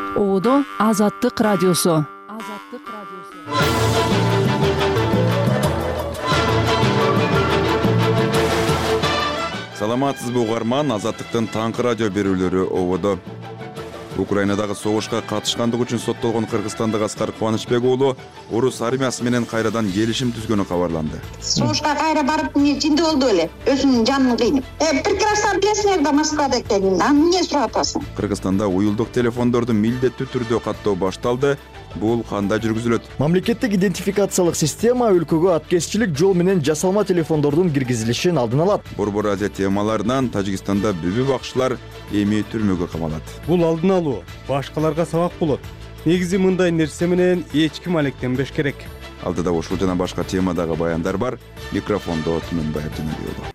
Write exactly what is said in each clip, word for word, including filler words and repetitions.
Ободо Азаттык радиосу. Азаттык радиосу. Саламатсызбы угарман, Азаттыктын таңкы радио берүүлөрү ободо. Украинадагы согушка катышкандык үчүн соттолгон Кыргызстандык Аскар Кубанычбек уулу орус армиясы менен кайрадан келишим түзгөнү кабарланды. Согушка кайра барып, эмне жинди болду эле, өзүнүн жанын кыйнап. Э, прекрасно билесиңер да Москвада экенин. А эмне сурап атасың? Кыргызстанда уюлдук телефондорду милдеттүү түрдө каттоо башталды. Бул кандай жүргүзүлөт? Мамлекеттик идентификациялык система өлкөгө аткезчилик жол менен жасалма телефондордун киргизилишин алдын алат. Борбор Азия темаларынан Тажикстанда бүбү бакчылар эми түрмөгө камалат. Бул алдын алуу башкаларга сабак болот. Негизи мындай нерсе менен эч ким алектенбеш керек. Алдыда ушул жана башка темадагы баяндар бар. Микрофондо Түмөнбай Абдыналиев уулу.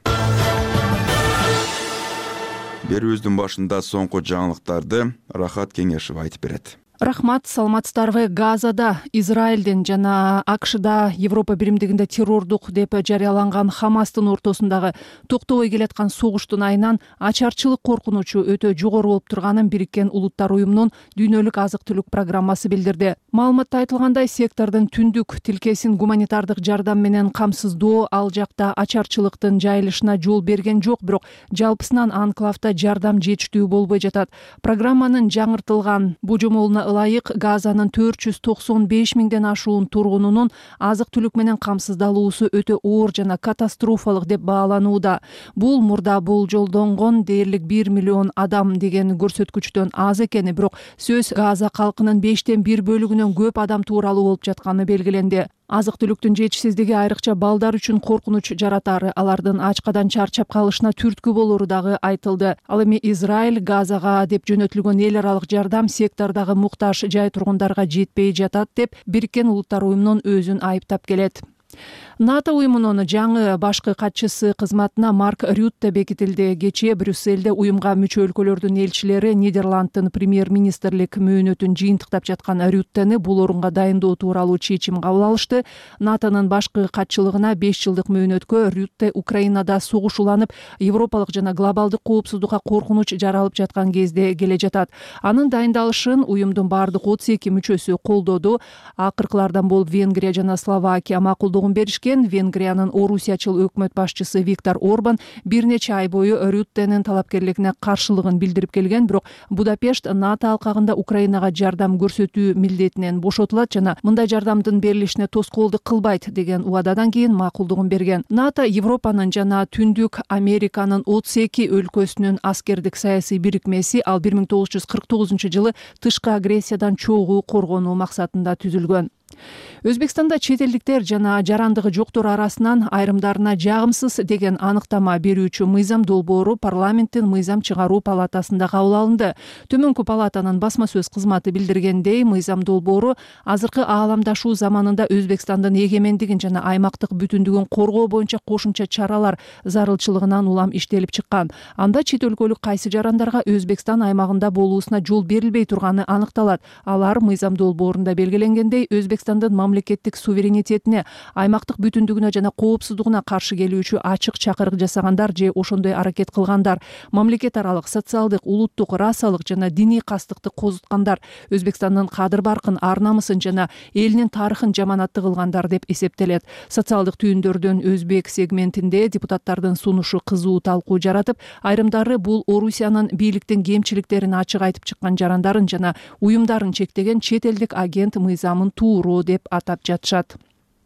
Берүүбүздүн башында соңку жаңылыктарды Рахат Кеңешев айтып берет. Рахмат, саламатсыздарбы. Газада, Израилден жана АКШда Европа биримдигинде террордук деп жарыяланган Хамастын ортосундагы токтобой келаткан согуштун айынан ачарчылык коркунучу өтө жогору болуп турганын Бириккен Улуттар уюмунун дүйнөлүк азык-түлүк программасы билдирди. Маалыматта айтылгандай, сектордун түндүк тилкесин гуманитардык жардам менен камсыздоо ал жакта ачарчылыктын жайылышына жол берген жок, бирок жалпысынан анклавда жардам жетиштүү болбой жатат. Программанын жаңыртылган божомолуна ылайык Газанын төрт жүз токсон беш миңден ашуун тургунунун азык-түлүк менен камсыздалуусу өтө оор жана катастрофалык деп бааланууда. Бул мурда болжолдонгон дээрлик бир миллион адам деген көрсөткүчтөн аз экени, бирок сөз Газа калкынын бештен бир бөлүгүнөн көп адам тууралуу болуп жатканы белгиленди. Азык-түлүктүн жетишсиздиги айрыкча балдар үчүн коркунуч жаратары, алардын ачкадан чарчап калышына түрткү болору дагы айтылды. Ал эми Израиль Газага деп жөнөтүлгөн эл аралык жардам сектордогу муктаж жай тургундарга жетпей жатат деп Бириккен Улуттар уюмунун өзүн айыптап келет. НАТО уюмунун жаңы башкы катчысы кызматына Марк Рютте бекитилди. Кечээ Брюссельде уюмга мүчө өлкөлөрдүн элчилери Нидерландтын премьер-министрлик мөөнөтүн жыйынтыктап жаткан Рюттени бул орунга дайындоо тууралуу чечим кабыл алышты. НАТОнун башкы катчылыгына беш жылдык мөөнөткө Рютте Украинада согуш уланып, европалык жана глобалдык коопсуздукка коркунуч жаралып жаткан кезде келе жатат. Анын дайындалышын уюмдун бардык отуз эки мүчөсү колдоду. Акыркылардан болуп Венгрия жана Словакия макулдугун беришкен. Венгриянын орусиячыл өкмөт башчысы Виктор Орбан бир нече ай бою Рюттенин талапкерлигине каршылыгын билдирип келген, бирок Будапешт НАТО алкагында Украинага жардам көрсөтүү милдетинен бошотулат жана мындай жардамдын берилишине тоскоолдук кылбайт деген убададан кийин макулдугун берген. НАТО Европанын жана Түндүк Американын отуз эки өлкөсүнүн аскердик саясий бирикмеси, ал бир миң тогуз жүз кырк тогузунчу жылы тышкы агрессиядан чогуу коргонуу максатында түзүлгөн. Өзбекстанда чет элдиктер жана жарандыгы жоктор арасынан айрымдарына жагымсыз деген аныктама берүүчү мыйзам долбоору парламенттин мыйзам чыгаруу палатасында кабыл алынды. Төмөнкү палатанын басма сөз кызматы билдиргендей, мыйзам долбоору азыркы ааламдашуу заманында Өзбекстандын эгемендигин жана аймактык бүтүндүгүн коргоо боюнча кошумча чаралар зарылчылыгынан улам иштелип чыккан. Анда чет өлкөлүк кайсы жарандарга Өзбекстан аймагында болуусуна жол берилбей турганы аныкталат. Алар мыйзам долбоорунда белгиленгендей Өзбекстандын мамлекеттик суверенитетине, аймактык бүтүндүгүнө жана коопсуздугуна каршы келүүчү ачык чакырык жасагандар же ошондой аракет кылгандар, мамлекет аралык социалдык, улуттук, расалык жана диний кастыкты козуткандар, Өзбекстандын кадыр-баркын, ар-намысын жана элинин тарыхын жаманатты кылгандар деп эсептелет. Социалдык түйүндөрдөн өзбек сегментинде депутаттардын сунушу кызуу талкуу жаратып, айрымдары бул Орусиянын бийликтин кемчиликтерин ачык айтып чыккан жарандарын жана уюмдарын чектеген чет элдик агент мыйзамын тууруу деп атап жатышат.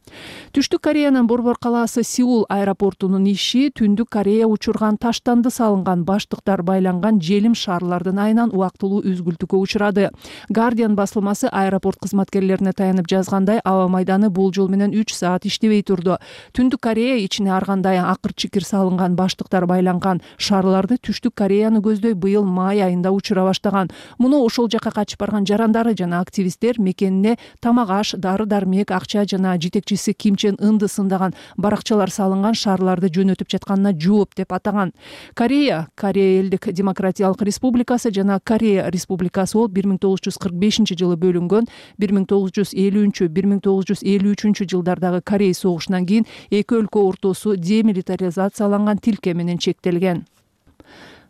Түштүк Кореянын борбор калаасы Сеул аэропортунун иши Түндүк Корея учурган таштанды салынган баштыктар байланган желим шаарлардын айынан убактылуу үзгүлтүккө учурады. Guardian басылмасы аэропорт кызматкерлерине таянып жазгандай, аба майданы болжол менен үч саат иштебей турду. Түндүк Корея ичине ар кандай акыр-чикир салынган баштыктар байланган шаарларды Түштүк Кореяны көздөй быйыл май айында учура баштаган. Муну ошол жака качып барган жарандары жана активисттер мекенине тамак-аш, дары-дармек, акча жана жетекчи Ким Чен Ынды сындаган баракчалар салынган шаарларды жөнөтүп жатканына жооп деп атаган. Корея, Корея элдик демократиялык республикасы жана Корея республикасы болуп бир миң тогуз жүз кырк бешинчи жылы бөлүнгөн. бир миң тогуз жүз элүүнчү бир миң тогуз жүз элүү үчүнчү жылдардагы Корей согушунан кийин эки өлкө ортосу демилитаризацияланган тилке менен чектелген.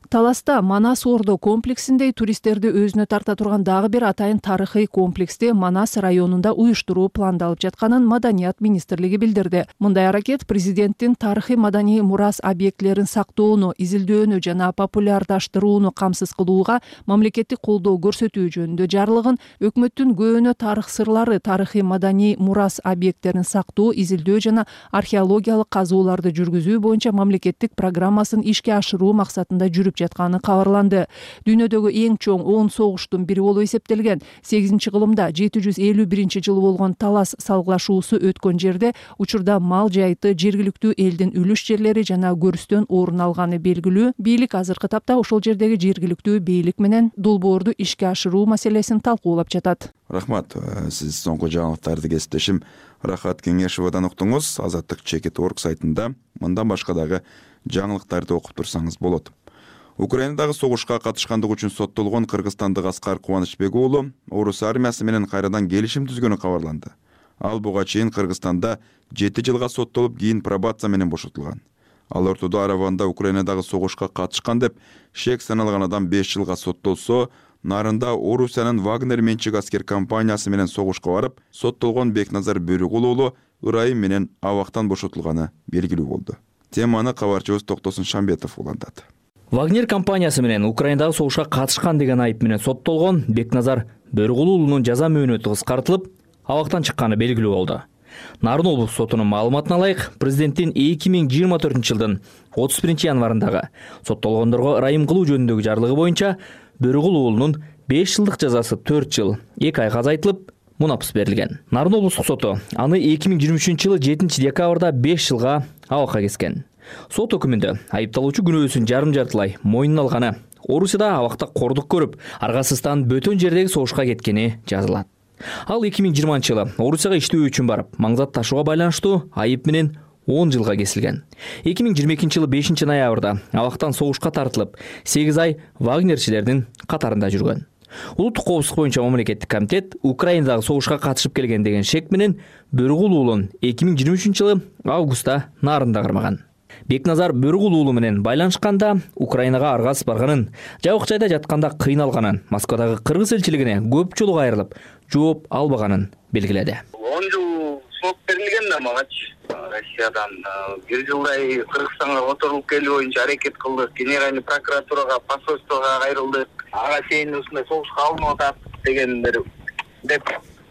Таласта Манас Ордо комплексинде туристтерди өзүнө тарта турган дагы бир атайын тарыхый комплексти Манас районунда уюштуруу пландалып жатканын Маданият министрлиги билдирди. Мындай аракет президенттин тарыхый маданий мурас объектилерин сактоону, изилдөөнү жана популярдаштырууну камсыз кылууга мамлекеттик колдоо көрсөтүү жөнүндө жарлыгын, өкмөттүн көөнө тарых сырлары, тарыхый маданий мурас объекттерин сактоо, изилдөө жана археологиялык казууларды жүргүзүү боюнча мамлекеттик программасын ишке ашыруу максатында жүрүп жатканы кабарланды. Дүйнөдөгү эң чоң он согуштун бири болуп эсептелген сегизинчи кылымда жети жүз элүү биринчи жылы болгон Талас салгылашуусу өткөн жерде учурда мал жайыты, жергиликтүү элдин үлүш жерлери жана көрүстөн орун алганы белгилүү. Бийлик азыркы тапта ошол жердеги жергиликтүү бийлик менен долбоорду ишке ашыруу маселесин талкуулап жатат. Рахмат. Сиз соңку жаңылыктарды кесиптешим Рахат Кеңешовадан уктуңуз. Азаттык чекит точка орг сайтында мындан башка дагы жаңылыктарды окуп турсаңыз болот. Украинадагы согушка катышкандыгы үчүн соттолгон кыргызстандык Аскар Кубанычбек уулу орус армиясы менен кайрадан келишим түзгөнү кабарланды. Ал буга чейин Кыргызстанда жети жылга соттолуп, кийин пробация менен бошотулган. Ал ортодо Араванда Украинадагы согушка катышкан деп шек саналган адам беш жылга соттолсо, нарында Орусиянын Вагнер менчик аскер компаниясы менен согушка барып, соттолгон Бекназар Бөрүгул уулу ырайым менен абактан бошотулганы белгилүү болду. Теманы кабарчыбыз Токтосун Шамбетов улантат. Вагнер компаниясы менен Украинадагы согушка катышкан деген айып менен соттолгон Бекназар Бөрүгул уулунун жаза мөөнөтү кыскартылып, абактан чыкканы белгилүү болду. Нарын облустук сотунун маалыматына ылайык, президенттин эки миң жыйырма төртүнчү жылдын отуз биринчи январындагы соттолгондорго ырайым кылуу жөнүндөгү жарлыгы боюнча Бөрүгул уулунун беш жылдык жазасы төрт жыл эки айга азайтылып, мунапыс берилген. Нарын облустук соту аны эки миң жыйырма үчүнчү жылы жетинчи декабрда беш жылга абакка кескен. Сот өкүмүндө айыпталуучу күнөөсүн жарым-жартылай мойнуна алганы, Орусияда абакта кордук көрүп, аргасыздан бөтөн жердеги согушка кеткени жазылат. Ал эки миң жыйырманчы жылы Орусияга иштөө үчүн барып, маңзат ташууга байланыштуу айып менен он жылга кесилген. эки миң жыйырма экинчи жылы бешинчи ноябрда абактан согушка тартылып, сегиз ай вагнерчилердин катарында жүргөн. Улуттук коопсуздук боюнча мамлекеттик комитет Украинадагы согушка катышып келген деген шек менен Бөрүгул уулун эки миң жыйырма үчүнчү жылы августта нарында кырмаган. Бекназар Бөрүгул уулу менен байланышканда Украинага аргасыз барганын, жабык жайда жатканда кыйналганын, Москвадагы кыргыз элчилигине көп жолу кайрылып, жооп албаганын белгиледи. он жыл срок берилген да магачы. Россиядан бир жылдай Кыргызстанга которулуп келүү боюнча аракет кылдык. Генеральный прокуратурага, посольствого кайрылдык. Ага чейин ушундай согушка алынып атат дегендер деп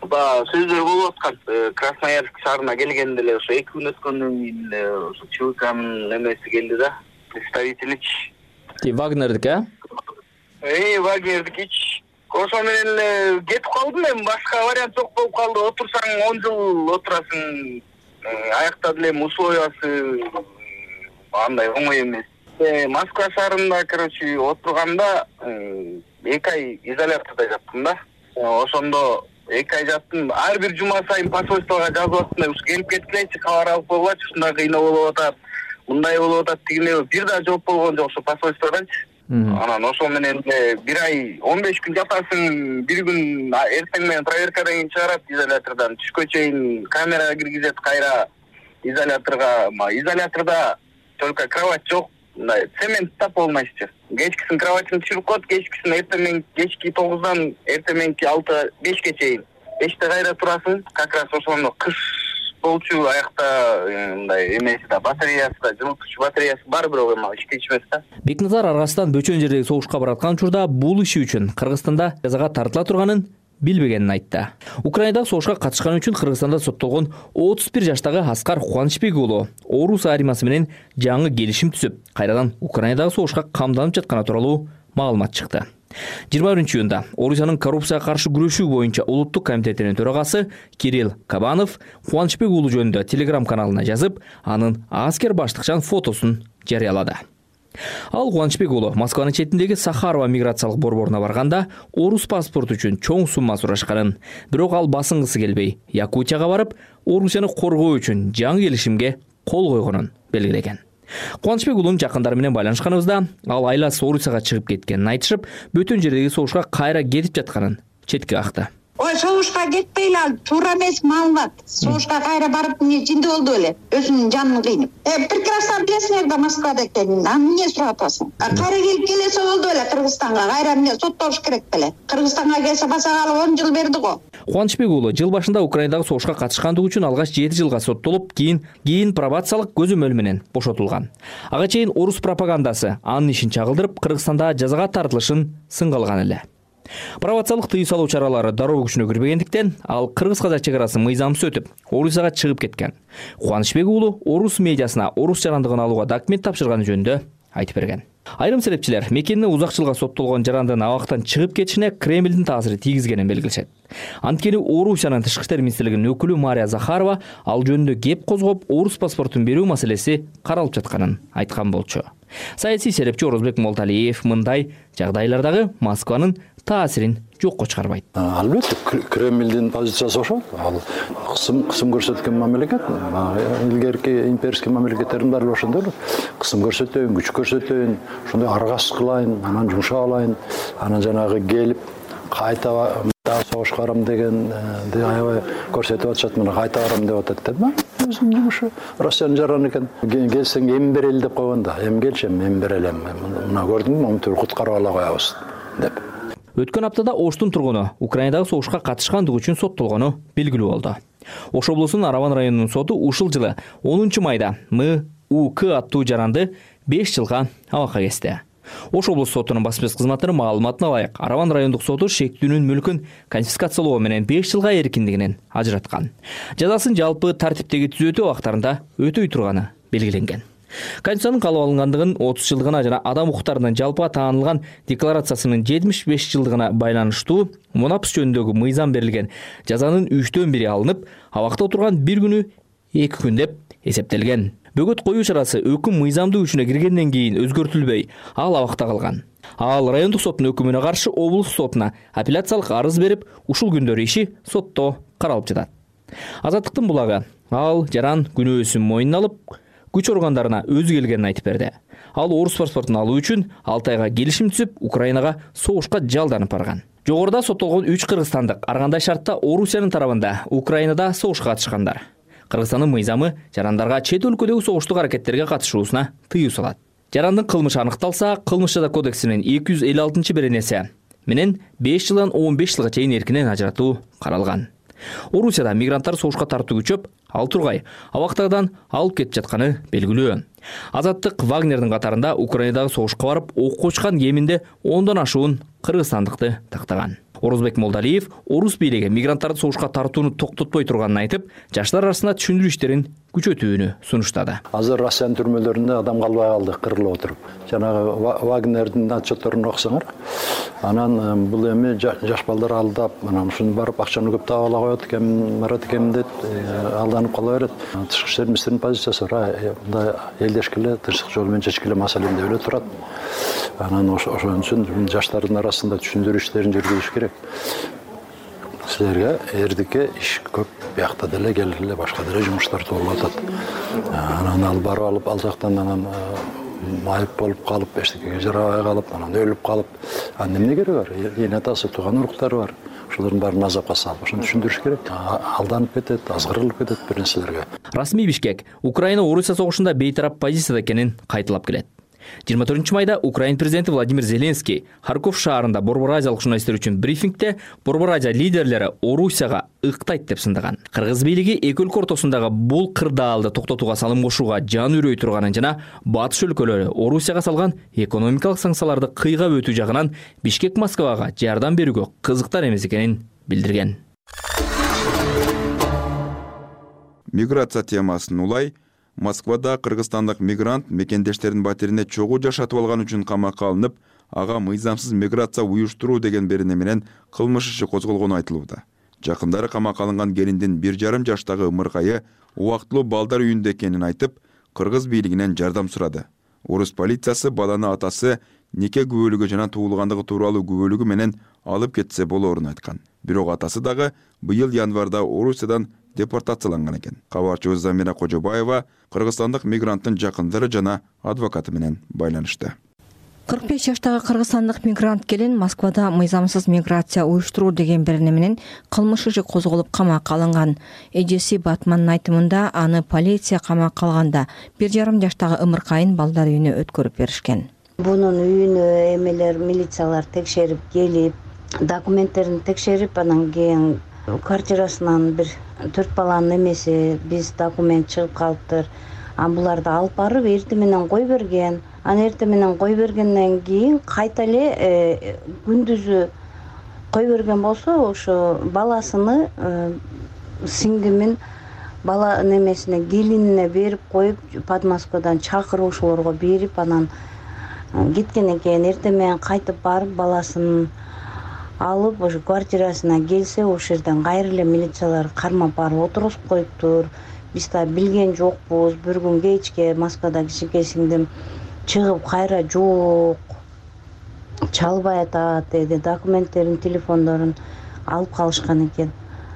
сөздөр болуп аткан. Красноярск шаарына келгенде эле ошо эки күн өткөндөн кийин ошо ЧВКнын эмеси келди да, представительич. Ти Вагнердик, э? Эй, Вагнердикич. Ошо менен эле кетип калдым мен, башка вариант жок болуп калды. Отурсаң он жыл отурасың. Аякта деле условиясы андай оңой эмес. Москва шаарында, короче, отурганда эки ай изоляторда жаттым да. Ошондо эки ай жаттым. Ар бир жума сайын посольствого жазып аттым. Ушу келип кеткилечи, кабар алып койгулачы, ушундай кыйноо болуп атат. Мындай болуп атат дегенде бир да жооп болгон жок ошо посольстводанчы. Анан ошол менен бир ай он беш күн жатасың, бир күн эртең менен проверкадан кийин чыгарат изолятордон. Түшкө чейин камерага киргизет, кайра изоляторга. Изоляторда только кровать жок. Мындай цемент тап болмайчы. Кечкисин кроватьын түшүрүп коет, кечкисин эртең кечки тогуздан эртең алты бешке чейин. Беште кайра турасың, как раз ошондо кыш болчу аякта мындай эмеси да, батареясы да, жылытуучу батареясы бар, бирок эми ишке ичмес да. Бекназар аргасынан бөчөн жердеги согушка бараткан учурда бул иши үчүн Кыргызстанда жазага тартыла турганын билбегенин айтты. Украинадагы согушка катышкан үчүн Кыргызстанда соттолгон отуз бир жаштагы Аскар Кубанычбек уулу Орус армиясы менен жаңы келишим түзүп, кайрадан Украинадагы согушка камданып жатканы тууралуу маалымат чыкты. жыйырма биринчи июнда Орусиянын коррупцияга каршы күрөшүү боюнча улуттук комитетинин төрагасы Кирилл Кабанов Кубанычбек уулу жөнүндө Телеграм каналына жазып, анын аскер баштыкчан фотосун жарыялады. Ал Кубанычбек уулу Москванын четиндеги Сахарова миграциялык борборуна барганда орус паспорту үчүн чоң сумма сурашканын, бирок ал басынгысы келбей, Якутияга барып, Орусияны коргоо үчүн жаңы келишимге кол койгонун белгилеген. Кубанычбек уулунун жакындары менен байланышканыбызда, ал айласы Орусияга чыгып кеткенин айтышып, бөтөн жердеги согушка кайра кетип жатканын четке какты. Ой, согушка кетпей эле туура эмес маалымат. Согушка кайра барып эмне жинди болду эле, өзүнүн жанын кыйнап. Э, прекрасно билесиңер да Москвада экенин. Аны эмне сурап атасың? Кайра келип келесе болду эле Кыргызстанга. Кайра эмне соттош керек беле? Кыргызстанга келсе басагалы он жыл берди го. Кубанычбек уулу жыл башында Украинадагы согушка катышкандыгы үчүн алгач жети жылга соттолуп, кийин кийин пробациялык көзөмөл менен бошотулган. Ага чейин орус пропагандасы анын ишин чагылдырып, Кыргызстанда жазага тартылышын сынга алган эле. Пробациялык тыюу салуу чаралары дароо күчүнө кирбегендиктен, ал кыргыз-казак чек арасын мыйзамсыз өтүп, Орусияга чыгып кеткен. Кубанычбек уулу орус медиасына орус жарандыгын алууга документ тапшырганы жөнүндө айтып берген. Айрым серепчилер мекенine узак жылга соттолгон жарандын абактан чыгып кетишине Кремлдин таасири тийгизгенин белгилешет. Анткени Орусиянын тышкы иштер министрлигинин өкүлү Мария Захарова ал жөнүндө кеп козгоп, орус паспортун берүү маселеси каралып жатканын айткан болчу. Саясий серепчи Орозбек Молдалиев мындай жагдайлардагы Москванын таасирин жокко чыгарбайт. Албетте, Кремлдин позициясы ошол. Ал кысым кысым көрсөткөн мамлекет, илгерки имперский мамлекеттердин баары ошондой эле. Кысым көрсөтөйүн, күч көрсөтөйүн, ошондой аргасыз кылайын, анан жумшап алайын, анан жанагы келип кайта согушка барам деген аябай көрсөтүп атышат, мына кайта барам деп атат да. Өзүнүн жумушу. Россиянын жараны экен. Келсең эми берели деп койгон да. Эми келчем, эми берелем. Мына көрдүңбү, момунтип куткарып ала коебуз деп. Өткөн аптада Оштун тургуну Украинадагы согушка катышкандыгы үчүн соттолгону белгилүү болду. Ош облусунун Араван районунун соту ушул жылы онунчу майда М У К аттуу жаранды беш жылга абакка кести. Ош облус сотунун баспасөз кызматынын маалыматына ылайык, Араван райондук соту шектүүнүн мүлкүн конфискациялоо менен беш жылга эркиндигинен ажыраткан. Жазасын жалпы тартиптеги түзөтүү убактарында өтөй турганы белгиленген. Конституциянын калып алынгандыгын отуз жылдыгына жана адам укуктарынын жалпыга таанылган декларациясынын жетимиш беш жылдыгына байланыштуу мунапс жөнүндөгү мыйзам берилген жазанын үчтөн бири алынып, абакта отурган бир күнү эки күн деп эсептелген. Бөгөт коюу чарасы өкүм мыйзамдуу күчүнө киргенден кийин өзгөртүлбөй, ал абакта калган. Ал райондук соттун өкүмүнө каршы облус сотуна апелляциялык арыз берип, ушул күндөр иши сотто каралып жатат. Азаттыктын булагы ал жаран күнөөсүн мойнуна алып, күч органдарына өзү келгенин айтып берди. Ал орус паспортун алуу үчүн Алтайга келишим түзүп, Украинага согушка жалданып барган. Жогоруда соттолгон үч кыргызстандык ар кандай шартта Орусиянын тарабында Украинада согушка катышкандар. Кыргызстандын мыйзамы жарандарга чет өлкөдөгү согуштук аракеттерге катышуусуна тыюу салат. Жарандын кылмышы аныкталса, кылмыш жаза кодексинин эки жүз элүү алтынчы беренеси менен беш жылдан он беш жылга чейин эркинен ажыратуу каралган. Орусияда мигранттар согушка тартуу күчөп, ал тургай абактагыдан алып кетип жатканы белгилүү. Азаттык Вагнердин катарында Украинадагы согушка барып, окко учкан кеминде ондон ашуун кыргызстандыкты тактаган. Орозбек Молдалиев орус бийлиги мигранттарды согушка тартууну токтотпой турганын айтып, жаштар арасында түшүндүрүү иштерин күчөтүүнү сунуштады. Азыр Россиянын түрмөлөрүндө адам калбай калды, кырылып отуруп. Жанагы Вагнердин отчетторун окусаңар, анан бул эми жаш балдар алдап, анан ушуну барып акчаны көп таап ала коет экен, барат экен деп алданып кала берет. Тышкы иштер министринин позициясы мындай элдешкиле, тынчтык жолу менен чечкиле маселе деп эле турат. Анан ошон үчүн жаштардын арасында түшүндүрүү иштерин жүргүзүш керек. Силерге эрдикке иш көп, биякта деле келгиле башка деле жумуштар болуп атат. Анан ал барып алып, ал жактан анан майып болуп калып, эчтекеге жарабай калып, анан өлүп калып, анан эмне кереги бар? Эне атасы, тууган уруктары бар. Ошолордун баарын азапка салып, ошону түшүндүрүш керек. Алданып кетет, азгырылып кетет бир нерселерге. Расмий Бишкек Украина Орусия согушунда бейтарап позицияда экенин кайталап келет. жыйырма төртүнчү майда Украин президенти Владимир Зеленский Харьков шаарында Борбор Азиялык журналисттер үчүн брифингде Борбор Азия лидерлери Орусияга ыктайт деп сындаган. Кыргыз бийлиги эки өлкө ортосундагы бул кырдаалды токтотууга салым кошууга жан үрөй турганын жана батыш өлкөлөрү Орусияга салган экономикалык санкцияларды кыйгап өтүү жагынан Бишкек Москвага жардам берүүгө кызыктар эмес экенин билдирген. Миграция темасын улай Москвада кыргызстандык мигрант мекендештердин батирине чогуу жашатып алган үчүн камакка алынып, ага мыйзамсыз миграция уюштуруу деген берене менен кылмыш иши козголгону айтылууда. Жакындары камакка алынган келиндин бир жарым жаштагы ымыркайы убактылуу балдар үйүндө экенин айтып, кыргыз бийлигинен жардам сурады. Орус полициясы баланы атасы нике күбөлүгү жана туулгандыгы тууралуу күбөлүгү менен алып кетсе болоорун айткан. Бирок атасы дагы быйыл январда Орусиядан депортацияланган экен. Кабарчыбыз Замира Кожобаева кыргызстандык мигранттын жакындары жана адвокаты менен байланышты. кырк беш жаштагы кыргызстандык мигрант келин Москвада мыйзамсыз миграция уюштуруу деген берене менен кылмыш иши козголуп камакка алынган. Эжеси Батмандын айтымында аны полиция камакка алганда бир жарым жаштагы ымыркайын балдар үйүнө өткөрүп беришкен. Бунун үйүнө эмелер милициялар текшерип келип, документтерин текшерип, анан кийин квартирасынан бир төрт баланын эмеси биз документ чыгып калыптыр. А буларды алып барып эртең менен кой берген. Аны эртең менен кой бергенден кийин кайта эле күндүзү кой берген болсо, ошо баласыны сиңдимин бала немесине келинине берип коюп, Подмосковадан чакырып ошолорго берип, анан кеткенден кийин эртең менен кайтып барып баласын алып ошо квартирасына келсе, ошол жерден кайра эле милициялар кармап барып отургузуп коюптур. Биз да билген жокпуз. Бир күн кечке Москвада кичинекей сиңдим чыгып кайра жок, чалбай атат деди. Документтерин, телефондорун алып калышкан экен.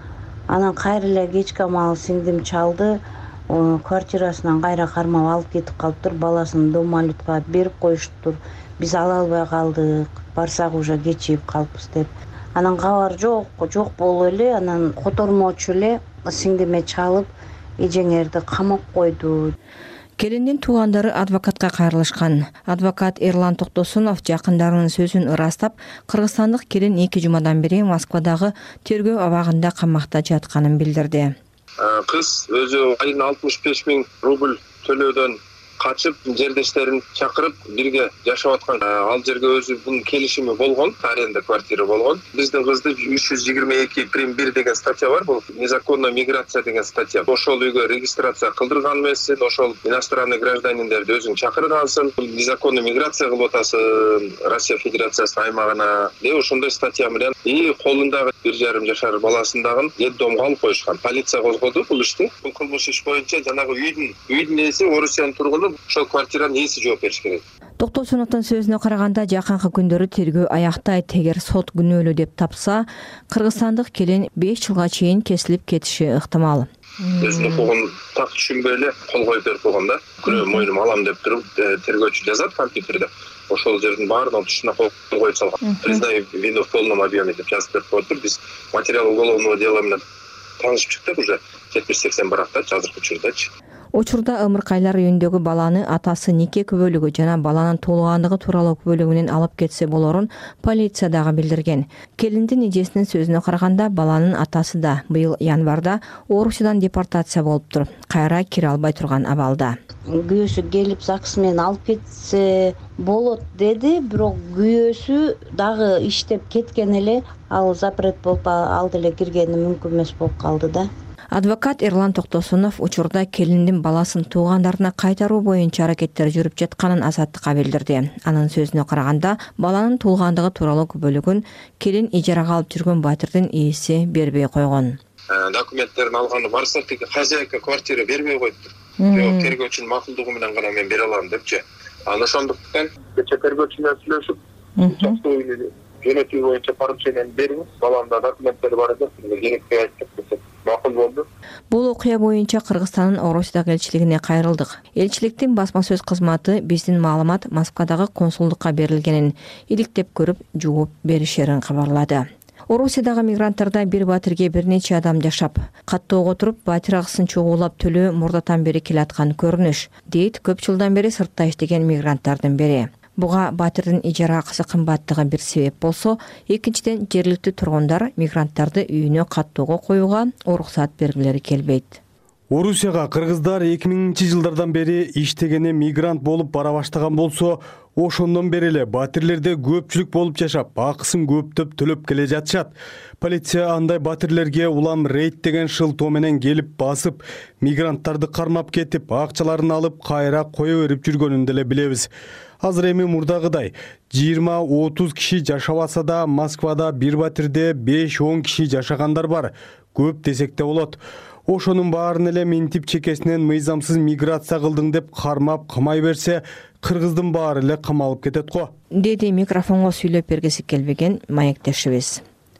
Анан кайра эле кечке амал сиңдим чалды, квартирасынан кайра кармап алып кетип калыптыр. Баласын домалютка берип коюштур. Биз ала албай калдык. Барсак уже кечип калыппыз деп. Анан кабар жок, жок болуп эле, анан котормочу эле сиңдиме чалып эжеңерди камап койду. Келиндин туугандары адвокатка кайрылышкан. Адвокат Эрлан Токтосунов жакындарынын сөзүн ырастап, кыргызстандык келин эки жумадан бери Москвадагы тергөө абагында камакта жатканын билдирди. Кыз өзү айына алтымыш беш миң рубль төлөөдөн качып, жердештерин чакырып бирге жашап аткан. Ал жерге өзүнүн келишими болгон, аренда квартира болгон. Биздин кызды үч жүз жыйырма эки прим бир деген статья бар, бул незаконная миграция деген статья. Ошол үйгө регистрация кылдырган эмессин, ошол иностранный гражданиндерди өзүң чакыргансың, незаконный миграция кылып атасың Россия Федерациясынын аймагына деп ошондой статья менен и колундагы бир жарым жашар баласын дагы детдомго алып коюшкан. Полиция козгоду бул ишти. Бул кылмыш иш боюнча жанагы үйдүн үйдүн ээси, Орусиянын тургуну ошол квартиранын ээси жооп бериш керек. Токтосуновдун сөзүнө караганда жакынкы күндөрү тергөө аяктайт. Эгер сот күнөөлүү деп тапса, кыргызстандык келин беш жылга чейин кесилип кетиши ыктымал. Өзүнүн укугун так түшүнбөй эле кол коюп берип койгон да. Күнөө мойнума алам деп туруп тергөөчү жазат компьютерде. Ошол жердин баарына тушуна кол коюп салган. Признаю вину в полном объеме деп жазып берип коюптур. Биз материал уголовного дела менен таанышып чыктык уже жетимиш сексен баракта азыркы учурдачы. Учурда ымыркайлар үйүндөгү баланы атасы нике күбөлүгү жана баланын туулгандыгы тууралуу күбөлүгүнөн алып кетсе болорун полиция дагы билдирген. Келиндин эжесинин сөзүнө караганда баланын атасы да быйыл январда Орусиядан депортация болуптур. Кайра кире албай турган абалда. Күйөөсү келип ЗАГС менен алып кетсе болот деди, бирок күйөөсү дагы иштеп кеткен эле, ал запрет болуп алды эле киргени мүмкүн эмес болуп калды да. Адвокат Эрлан Токтосунов учурда келиндин баласын туугандарына кайтаруу боюнча аракеттер жүрүп жатканын Азаттыкка билдирди. Анын сөзүнө караганда, баланын туулгандыгы тууралуу күбөлүгүн келин ижарага алып жүргөн батирдин ээси бербей койгон. Документтерин алганы барсак, тиги хозяйка квартира бербей коюптур. Жок, тергөөчүнүн макулдугу менен гана мен бере алам депчи. Аны ошондуктан кече тергөөчү менен сүйлөшүп, жөнөтүү боюнча поручениени бериңиз, баламда документтери бар экен, керекти айттык десек макул болду. Бул окуя боюнча Кыргызстандын Орусиядагы элчилигине кайрылдык. Элчиликтин басма сөз кызматы биздин маалымат Москвадагы консулдукка берилгенин иликтеп көрүп жооп беришерин кабарлады. Орусиядагы мигранттарда бир батирге бир нече адам жашап, каттоого туруп батир акысын чогуулап төлөө мурдатан бери келаткан көрүнүш, дейт көп жылдан бери сыртта иштеген мигранттардын бири. Буга батирдин ижара акысы кымбаттыгы бир себеп болсо, экинчиден жергиликтүү тургундар мигранттарды үйүнө каттоого коюуга уруксат бергилери келбейт. Орусияга кыргыздар эки миңинчи жылдардан бери иштегени мигрант болуп бара баштаган болсо, ошондон бери эле батирлерде көпчүлүк болуп жашап, акысын көптөп төлөп келе жатышат. Полиция андай батирлерге улам рейд деген шылтоо менен келип басып, мигранттарды кармап кетип, акчаларын алып кайра кое берип жүргөнүн деле билебиз. Азыр эми мурдагыдай жыйырма отуз киши жашабаса да, Москвада бир батирде беш он киши жашагандар бар. Көп десек да болот. Ошонун баарын эле минтип чекесинен мыйзамсыз миграция кылдың деп кармап камай берсе, кыргыздын баары эле камалып кетет го, деди микрофонго сүйлөп бергиси келбеген маектешибиз.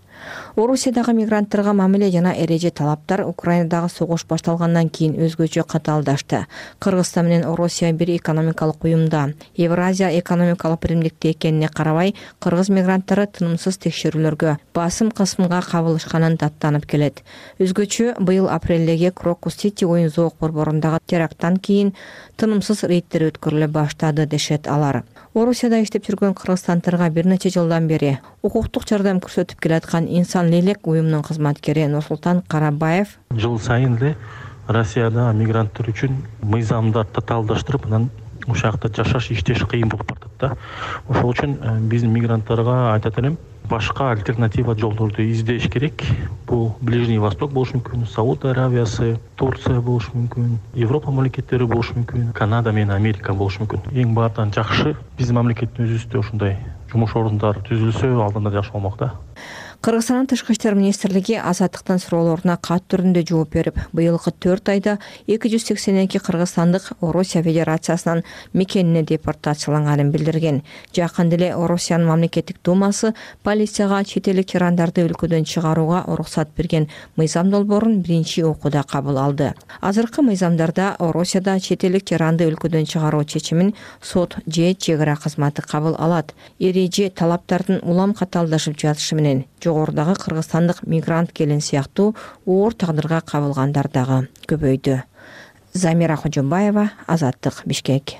Орусиядагы мигранттарга мамиле жана эреже талаптар Украинадагы согуш башталгандан кийин өзгөчө катаалдашты. Кыргызстан менен Орусия бир экономикалык уюмда. Евразия экономикалык биримдикте экенине карабай, кыргыз мигранттары тынымсыз текшерүүлөргө, басым кысымга кабылышканын даттанып келет. Өзгөчө быйыл апрелдеги Крокус Сити оюн зоок борборундагы теракттан кийин тынымсыз рейдтер өткөрүлө баштады дешет алар. Орусияда иштеп жүргөн кыргызстандтарга бир нече жылдан бери укуктук жардам көрсөтүп келаткан инсан лелек уюмунун кызматкери Нурсултан Карабаев жыл сайын эле Россияда мигранттар үчүн мыйзамдарды татаалдаштырып, анан ошол жакта жашаш, иштеш кыйын болуп баратат да. Ошол үчүн биздин мигранттарга айтат элем, башка альтернатива жолдорду издеш керек. Бул Ближний Восток болушу мүмкүн, Сауд Арабиясы, Турция болушу мүмкүн, Европа мамлекеттери болушу мүмкүн, Канада менен Америка болушу мүмкүн. Эң баарынан жакшы биздин мамлекеттин өзүбүздө ушундай жумуш орундар түзүлсө алдында жакшы болмок да. Кыргызстандын Тышкы иштер министрлиги азаттыктын суроолоруна кат түрүндө жооп берип, быйылкы төрт айда эки жүз сексен эки кыргызстандык Орусия Федерациясынан мекенине депортацияланганын билдирген. Жакында эле Орусиянын мамлекеттик думасы полицияга чет элдик тирандарды өлкөдөн чыгарууга уруксат берген мыйзам долбоорун биринчи окууда кабыл алды. Азыркы мыйзамдарда Орусияда чет элдик тиранды өлкөдөн чыгаруу чечимин сот же чек ара кызматы кабыл алат. Эреже талаптардын улам катаалдашып жатышы менен жогорудагы кыргызстандык мигрант келин сыяктуу оор тагдырга кабылгандар дагы көбөйдү. Замира Хожомбаева, Азаттык, Бишкек.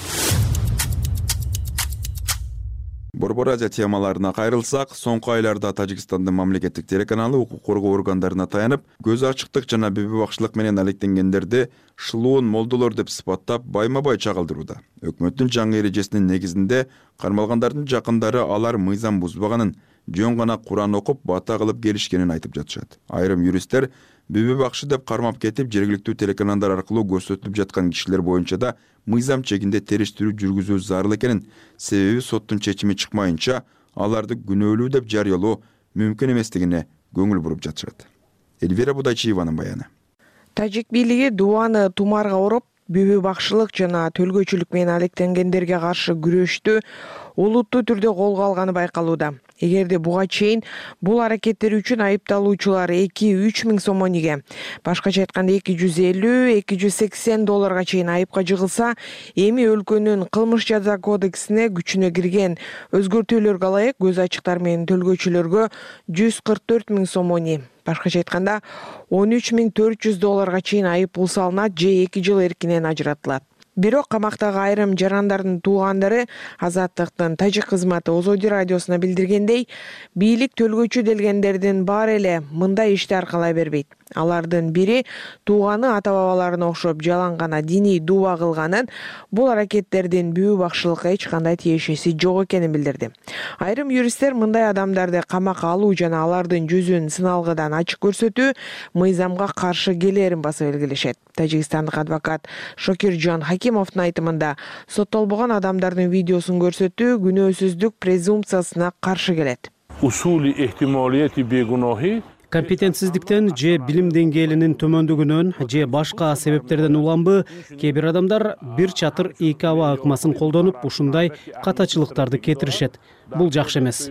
Борбор Азия темаларына кайрылсак, соңку айларда Тажикстандын мамлекеттик телеканалы укук коргоо органдарына таянып, көз ачыктык жана беби бакчылык менен алектенгендерди шылуун молдолор деп сыпаттап байма-бай чагылдырууда. Өкмөттүн жаңы эрежесинин негизинде кармалгандардын жакындары алар мыйзам бузбаганын, жөн гана Куран окуп, бата кылып келишкенин айтып жатышат. Айрым юристтер беби бакчы деп кармап кетип, жергиликтүү телеканалдар аркылуу көрсөтүлүп жаткан кишилер боюнча да мыйзам чегинде териштирүү жүргүзүү зарыл экенин, себеби соттун чечими чыкмайынча аларды күнөөлүү деп жарыялоо мүмкүн эместигине көңүл буруп жатышат. Эльвира Будайчиеванын баяны. Тажик бийлиги дубаны тумарга ороп, беби бакчылык жана төлгөчүлүк менен алектенгендерге каршы күрөштү олуттуу түрдө колго алганы байкалууда. Эгерде буга чейин бул аракеттери үчүн айыпталуучулар эки үч миң сомониге, башкача айтканда эки жүз элүү эки жүз сексен долларга чейин айыпка жыгылса, эми өлкөнүн кылмыш жаза кодексине күчүнө кирген өзгөртүүлөргө ылайык көз ачыктар менен төлгөчүлөргө жүз кырк төрт миң сомони, башкача айтканда он үч миң төрт жүз долларга чейин айып пул салынат же эки жыл эркинен ажыратылат. Бирок камактагы айрым жарандардын туугандары Азаттыктын тажик кызматы Озоди радиосуна билдиргендей, бийлик төлгөчү делгендердин баары эле мындай ишти аркалай бербейт. Алардын бири тууганы ата-бабаларына окшоп жалаң гана диний дуба кылганын, бул аракеттердин бүү бакчылыкка эч кандай тиешеси жок экенин билдирди. Айрым юристтер мындай адамдарды камакка алуу жана алардын жүзүн сыналгыдан ачык көрсөтүү мыйзамга каршы келерин басып белгилешет. Тажикстандык адвокат Шокиржон Хакимовдун айтымында, соттолбогон адамдардын видеосун көрсөтүү күнөөсүздүк презумпциясына каршы келет. Усули эхтималияти бегуноhi компетентсиздиктен же билим деңгээлинин төмөндүгүнөн же башка себептерден уламбы, кээ бир адамдар бир чатыр эки аба ыкмасын колдонуп ушундай катачылыктарды кетиришет. Бул жакшы эмес,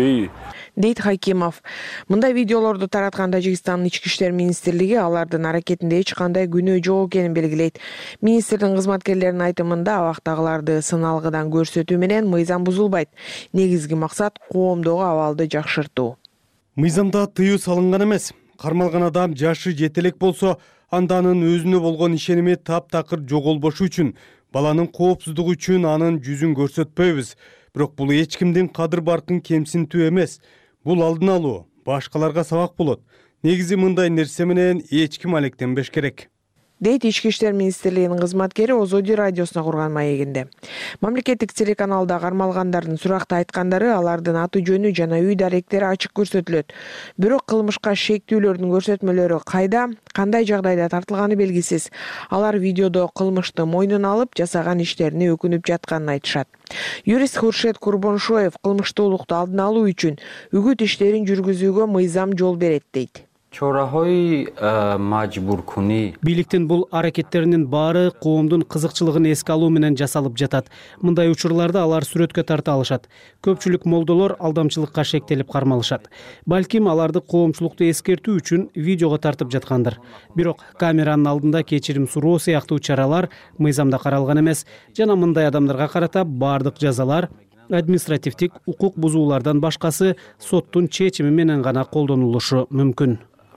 дейт Хакимов. Мындай видеолорду тараткан Тажикстандын ички иштер министрлиги алардын аракетинде эч кандай күнөө жок экенин белгилейт. Министрдин кызматкерлеринин айтымында абактагыларды сыналгыдан көрсөтүү менен мыйзам бузулбайт. Негизги максат коомдогу абалды жакшыртуу. Мыйзамда тыюу салынган эмес. Кармалган адам жашы жетелек болсо, анда анын өзүнө болгон ишеними таптакыр жоголбошу үчүн, баланын коопсуздугу үчүн анын жүзүн көрсөтпөйбүз. Бирок бул эч кимдин кадыр баркын кемсинтүү эмес. Бул алдын алуу, башкаларга сабак болот. Негизи мындай нерсе менен эч ким алектенбеш керек, дейт ички иштер министрлигинин кызматкери Озоди радиосуна курган маегинде. Мамлекеттик телеканалда кармалгандардын суракта айткандары алардын аты жөнү жана үй даректери ачык көрсөтүлөт. Бирок кылмышка шектүүлөрдүн көрсөтмөлөрү кайда, кандай жагдайда тартылганы белгисиз. Алар видеодо кылмышты мойнуна алып, жасаган иштерине өкүнүп жатканын айтышат. Юрист Хуршет Курбоншоев кылмыштуулукту алдын алуу үчүн үгүт иштерин жүргүзүүгө мыйзам жол берет дейт. бийликтин бул аракеттеринин баары коомдун кызыкчылыгын эске алуу менен жасалып жатат. Мындай учурларда алар сүрөткө тарта алышат. Көпчүлүк молдолор алдамчылыкка шектелип кармалышат. Балким аларды коомчулукту эскертүү үчүн видеого тартып жаткандыр. Бирок камеранын алдында кечирим суроо сыяктуу чаралар мыйзамда каралган эмес жана мындай адамдарга карата баардык жазалар административдик укук бузуулардан башкасы соттун чечими менен гана колдонулушу мүмкүн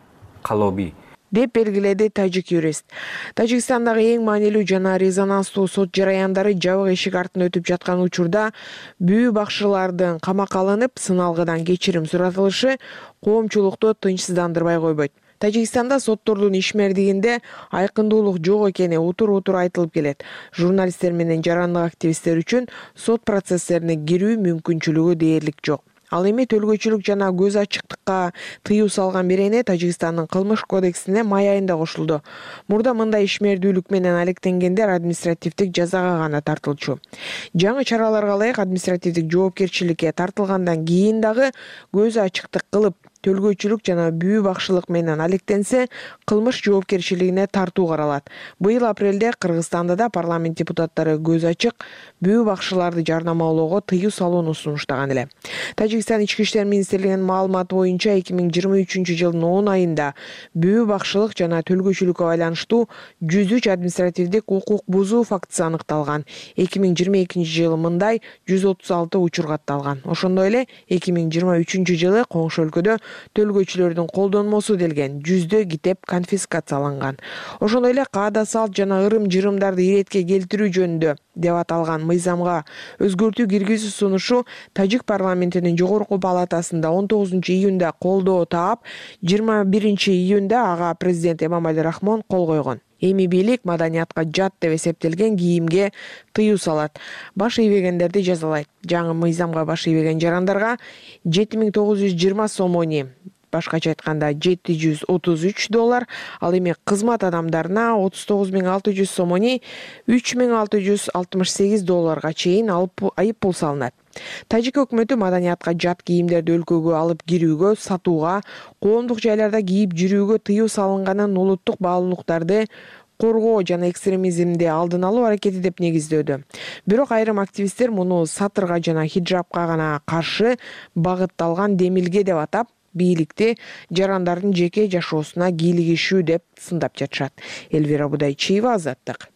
деп белгиледи тажик юрист. Тажикстандагы эң маанилүү жана резонанстуу сот жараяндары жабык эшик артында өтүп жаткан учурда бүү бакчылардын камакка алынып сыналгыдан кечирим суратылышы коомчулукту тынчсыздандырбай койбойт. Тажикстанда соттордун ишмердигинде айкындуулук жок экени утур-утур айтылып келет. Журналисттер менен жарандык активисттер үчүн сот процесстерине кирүү мүмкүнчүлүгү дээрлик жок. Ал эми төлгөчүлүк жана көз ачыктыкка тыюу салган берене Тажикстандын кылмыш кодексине май айында кошулду. Мурда мындай ишмердүүлүк менен алектенгендер административдик жазага гана тартылчу. Жаңы чараларга ылайык административдик жоопкерчиликке тартылгандан кийин дагы көз ачыктык кылып төлгөчүлүк жана бүү бакчылык менен алектенсе, кылмыш жоопкерчилигине тартуу каралат. Быйыл апрелде Кыргызстанда да парламент депутаттары көз ачык бүү бакчыларды жарнамалоого тыюу салууну сунуштаган эле. Тажикстан ички иштер министрлигинин маалыматы боюнча эки миң жыйырма үчүнчү жылдын он айында бүү бакчылык жана төлгөчүлүккө байланыштуу жүз үч административдик укук бузуу фактысы аныкталган. эки миң жыйырма экинчи жылы мындай жүз отуз алты учур катталган. Ошондой эле эки миң жыйырма үчүнчү жылы коңшу өлкөдө төлгөчүлөрдүн колдонмосу делген жүздөө китеп конфискацияланган. Ошондой эле каада салт жана ырым-жырымдарды иретке келтирүү жөнүндө деп аталган мыйзамга өзгөртүү киргизүү сунушу Тажик парламентинин жогорку палатасында он тогузунчу июнда колдоо таап, жыйырма биринчи июнда ага президент Эмомали Рахмон кол койгон. Эми бийлик маданиятка жат деп эсептелген кийимге тыюу салат, баш ийбегендерди жазалайт. Жаңы мыйзамга баш ийбеген жарандарга жети миң тогуз жүз жыйырма сомони, башкача айтканда жети жүз отуз үч доллар, ал эми кызмат адамдарына отуз тогуз миң алты жүз сомони, үч миң алты жүз алтымыш сегиз долларга чейин айып пул салынат. Тажик өкмөтү маданиятка жат кийимдерди өлкөгө алып кирүүгө, сатууга, коомдук жайларда кийип жүрүүгө тыюу салынганын улуттук баалуулуктарды коргоо жана экстремизмди алдын алуу аракети деп негиздөөдө. Бирок айрым активисттер муну сатырга жана хиджабка гана каршы багытталган демилге деп атап, бийликти жарандардын жеке жашоосуна кийлигишүү деп сындап жатышат. Элвира Будайчиева, Азаттык.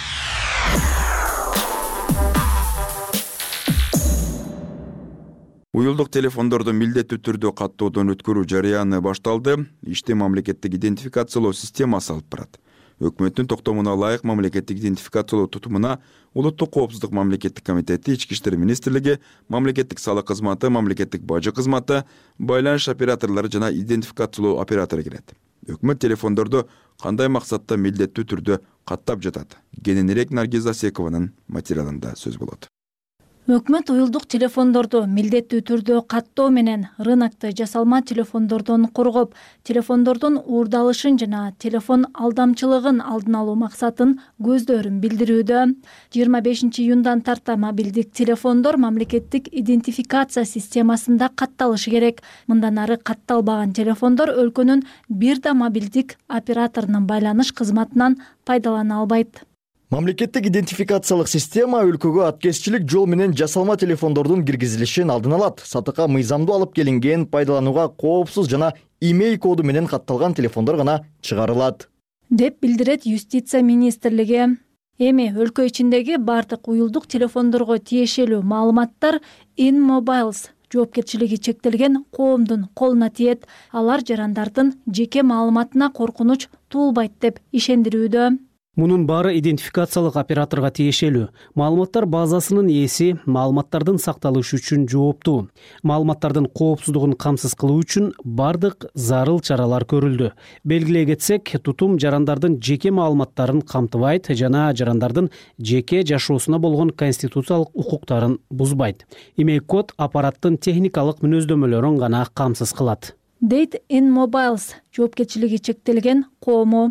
Уюлдук телефондорду милдеттүү түрдө каттоодон өткөрүү жарыяны башталды. Иште мамлекеттик идентификациялоо системасы алып барат. Өкмөттүн токтомуна ылайык мамлекеттик идентификациялоо тутумуна Улуттук коопсуздук мамлекеттик комитети, Ички иштер министрлиги, мамлекеттик салык кызматы, мамлекеттик бажы кызматы, байланыш операторлору жана идентификациялоо оператору кирет. Өкмөт телефондорду кандай максатта милдеттүү түрдө каттап жатат? Кененирээк Наргиз Асекованын материалында сөз болот. Өкмөт уюлдук телефондорду милдеттүү түрдө каттоо менен рынокто жасалма телефондордон коргоп, телефондордун уурдалышын жана телефон алдамчылыгын алдын алуу максатын көздөрүн билдирүүдө. жыйырма бешинчи июндан тарта мобилдик телефондор мамлекеттик идентификация системасында катталышы керек. Мындан ары катталбаган телефондор өлкөнүн бир да мобилдик операторунун байланыш кызматынан пайдалана албайт. Мамлекеттик идентификациялык система өлкөгө аткезчилик жол менен жасалма телефондордун киргизилишин алдын алат. Сатыкка мыйзамдуу алып келинген, пайдаланууга коопсуз жана имей коду менен катталган телефондор гана чыгарылат, деп билдирет Юстиция министрлиги. Эми өлкө ичиндеги бардык уюлдук телефондорго тиешелүү маалыматтар InMobiles жоопкерчилиги чектелген коомдун колуна тиет. Алар жарандардын жеке маалыматына коркунуч туулбайт деп ишендирүүдө. Мунун баары идентификациялык операторго тиешелүү. Маалыматтар базасынын ээси маалыматтардын сакталышы үчүн жооптуу. Маалыматтардын коопсуздугун камсыз кылуу үчүн бардык зарыл чаралар көрүлдү. Белгилей кетсек, тутум жарандардын жеке маалыматтарын камтыбайт жана жарандардын жеке жашоосуна болгон конституциялык укуктарын бузбайт. Имей код аппараттын техникалык мүнөздөмөлөрүн гана камсыз кылат, дейт InMobiles жоопкерчилиги чектелген коому.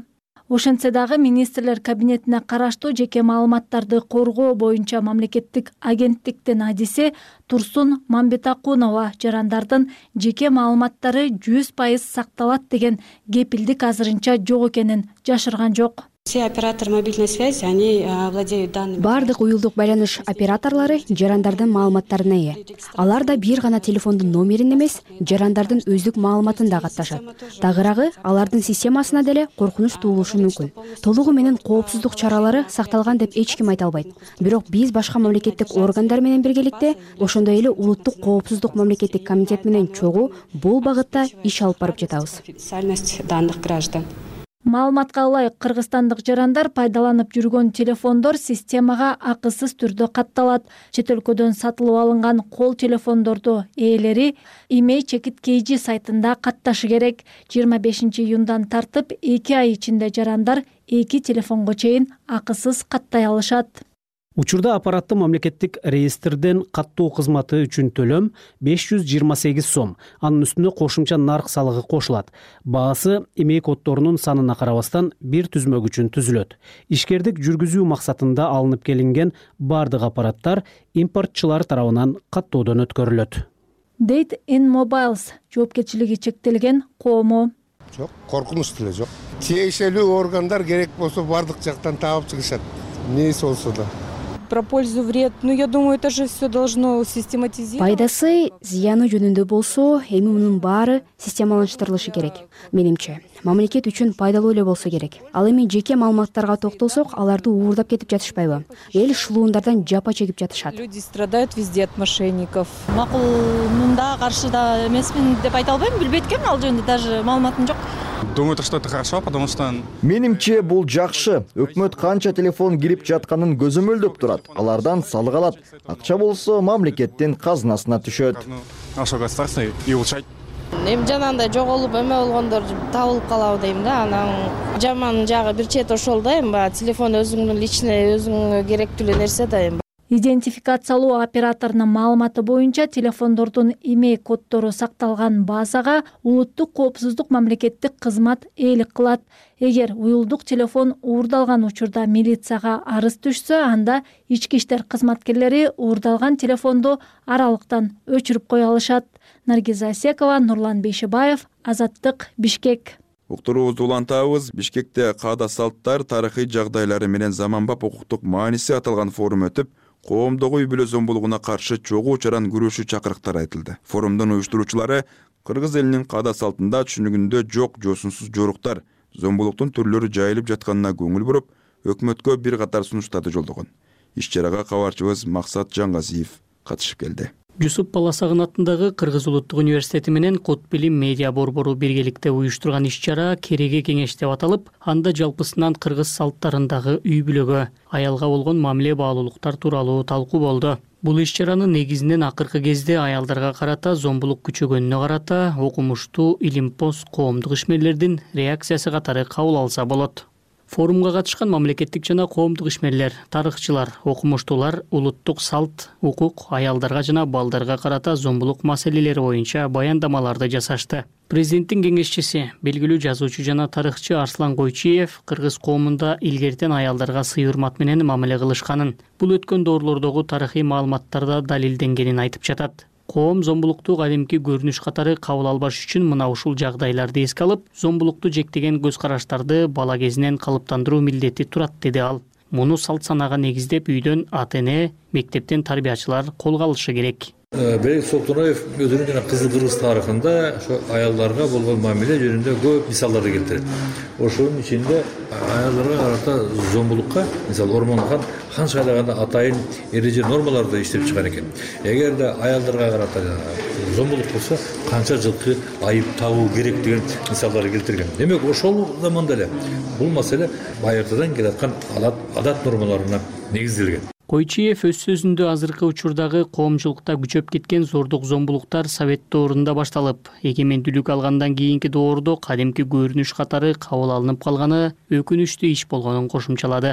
Ошентсе дагы министрлер кабинетине караштуу жеке маалыматтарды коргоо боюнча мамлекеттик агенттиктин адиси Турсун Мамбетакунова жарандардын жеке маалыматтары жүз пайыз сакталат деген кепилдик азырынча жок экенин жашырган жок. Все операторы мобильной связи, они владеют данными. Бардык уюлдук байланыш операторлору жарандардын маалыматтарына ээ. Алар да бир гана телефондун номерин эмес, жарандардын өздүк маалыматын да катташат. Тагыраагы алардын системасына деле коркунуч туулушу мүмкүн. Толугу менен коопсуздук чаралары сакталган деп эч ким айта албайт. Бирок биз башка мамлекеттик органдар менен биргеликте, ошондой эле улуттук коопсуздук мамлекеттик комитет менен чогуу бул багытта иш алып барып жатабыз. Специальность данных граждан. Маалыматка ылайык кыргызстандык жарандар пайдаланып жүргөн телефондор системага акысыз түрдө катталат. Чет өлкөдөн сатылып алынган кол телефондорду ээлери Имей Чекит Кейжи сайтында катташы керек. жыйырма бешинчи июндан тартып эки ай ичинде жарандар эки телефонго чейин акысыз каттай алышат. Учурда аппараттуу мамлекеттик реестрден каттоо кызматы үчүн төлөм беш жүз жыйырма сегиз сом. Анын үстүнө кошумча нарк салыгы кошулат. Баасы эмей коддорунун санына карабастан бир түзмөк үчүн түзүлөт. Ишкердик жүргүзүү максатында алынып келинген бардык аппараттар импортчулар тарабынан каттоодон өткөрүлөт. Date in Mobiles жоопкерчилиги чектелген коому. Жок, коркунуч деле жок. Тиешелүү органдар керек болсо бардык жактан таап чыгышат. Нейсе болсо да. Про пользу, вред. Ну, я думаю, это же все должно систематизироваться. Пайдасы, зыяны жөнүндө болсо, эми мунун баары системалаштырылышы керек. Менимче, мамлекет үчүн пайдалуу эле болсо керек. Ал эми жеке маалыматтарга токтолсок, аларды уурдап кетип жатышпайбы? Эл шылуундардан жапа чегип жатышат. Люди страдают везде от мошенников. Макулунда каршы да эмесмин деп айта албайм, билбейт экенмин, ал жөнүндө даже маалыматым жок. Думаю, что это хорошо, потому что... Менимче бул жакшы. Өкмөт канча телефон кирип жатканын көзөмөлдөп турат. Алардан салык алат. Акча болсо мамлекеттин казынасына түшөт. Наше государство и улучшать. Эми жанагындай жоголуп эме болгондор табылып калабы дейм да. Анан жаман жагы бир чет ошол да, эми телефон өзүңдүн личный, өзүңө керектүү нерсе да эми. Идентификациялоо операторунун маалыматы боюнча телефондордун имей коддору сакталган базага улуттук коопсуздук мамлекеттик кызмат ээлик кылат. Эгер уюлдук телефон уурдалган учурда милицияга арыз түшсө, анда ички иштер кызматкерлери уурдалган телефонду аралыктан өчүрүп кое алышат. Наргиза Асекова, Нурлан Бейшебаев, Азаттык, Бишкек. Уктуруубузду улантабыз. Бишкекте каада салттар, тарыхый жагдайлары менен заманбап укуктук мааниси аталган форум өтүп, коомдогу үй бүлө зомбулугуна каршы чогуу чаран күрөшүү чакырыктар айтылды. Форумдун уюштуруучулары кыргыз элинин каада салтында түшүнүгүндө жок жосунсуз жоруктар, зомбулуктун түрлөрү жайылып жатканына көңүл буруп, өкмөткө бир катар сунуштарды жолдогон. Иш чарага кабарчыбыз Максат Жангазиев катышып келди. Жусуп Баласагын атындагы Кыргыз улуттук университети менен Код билим медиа борбору биргеликте уюштурган иш-чара Кереге кеңеш деп аталып, анда жалпысынан кыргыз салттарындагы үй бүлөгө, аялга болгон мамиле баалуулуктар тууралуу талкуу болду. Бул иш-чаранын негизинен акыркы кезде аялдарга карата зомбулук күчөгөнүнө карата окумуштуу илимпоз коомдук ишмерлердин реакциясы катары кабыл алса болот. Форумга катышкан мамлекеттик жана коомдук ишмерлер, тарыхчылар, окумуштуулар улуттук салт, укук, аялдарга жана балдарга карата зомбулук маселелери боюнча баяндамаларды жасашты. Президенттин кеңешчиси, белгилүү жазуучу жана тарыхчы Арслан Койчиев кыргыз коомунда илгертен аялдарга сый-урмат менен мамиле кылышканын, бул өткөн доорлордогу тарыхый маалыматтарда далилденгенин айтып жатат. Коом зомбулукту кадимки көрүнүш катары кабыл албаш үчүн мына ушул жагдайларды эске алып, зомбулукту жектеген көз караштарды бала кезинен калыптандыруу милдети турат, деди ал. Муну салт санага негиздеп үйдөн ата-эне, мектептен тарбиячылар колго алышы керек. Берик Солтоноев өзүнүн жана Кызыл Кыргыз тарыхында ошо аялдарга болгон мамиле жөнүндө көп мисалдарды келтирет. Ошонун ичинде аялдарга карата зомбулукка, мисалы Ормон хан хан шайлаганда атайын эреже нормаларды иштеп чыган экен. Эгерде аялдарга карата зомбулук болсо, канча жылкы айып табуу керек деген мисалдарды келтирген. Демек, ошол заманда эле бул маселе байыртадан келаткан адат нормаларына негизделген. Койчиев өз сөзүндө азыркы учурдагы коомчулукта күчөп кеткен зордук зомбулуктар Совет доорунда башталып, эгемендүүлүк алгандан кийинки доордо кадимки көрүнүш катары кабыл алынып калганы өкүнүчтүү иш болгонун кошумчалады.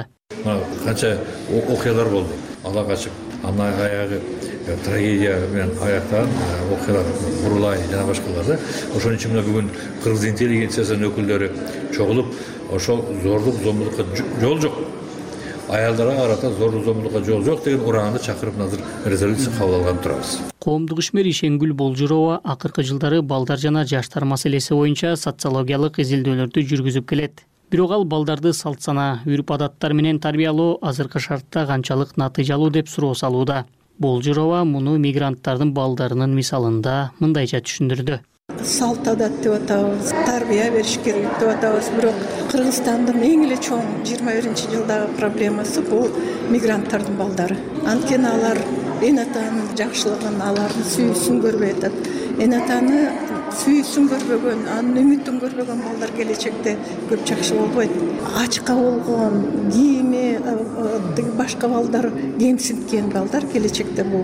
Канча окуялар болду. Ала качып, ана аягы трагедия менен аяктаган окуялар, Бурлай жана башкалар. Ошон үчүн бүгүн кыргыз интеллигенциясынын өкүлдөрү чогулуп, ошол зордук зомбулукка жол жок, аялдарга карата зордук зомбулукка жол жок деген ураанды чакырып азыр резолюция кабыл алган турабыз. Коомдук ишмер Ишенгүл Болжурова акыркы жылдары балдар жана жаштар маселеси боюнча социологиялык изилдөөлөрдү жүргүзүп келет. Бирок ал балдарды салт сана, үрп адаттар менен тарбиялоо азыркы шартта канчалык натыйжалуу деп суроо салууда. Болжурова муну мигранттардын балдарынын мисалында мындайча түшүндүрдү. Салт адат деп атабыз, тарбия бериш керек деп атабыз, бирок Кыргызстандын эң эле чоң жыйырма биринчи жылдагы проблемасы бул мигранттардын балдары. Анткени алар эн атанын жакшылыгын, алардын сүйүүсүн көрбөй атат. Эн атаны сүйүүсүн көрбөгөн, анын үмүтүн көрбөгөн балдар келечекте көп жакшы болбойт. Ачка болгон, кийими башка балдар кемсинткен балдар келечекте бул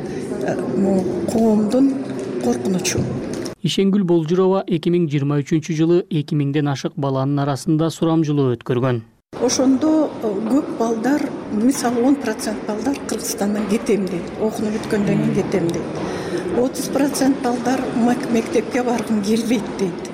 коомдун коркунучу. Ишенгүл Болжурова эки миң жыйырма үчүнчү жылы эки миңден ашык баланын арасында сурамжылоо өткөргөн. Ошондо көп балдар, мисалы он процент балдар Кыргызстандан кетем дейт, окунуп бүткөндөн кийин кетем дейт. отуз процент балдар мектепке баргым келбейт дейт.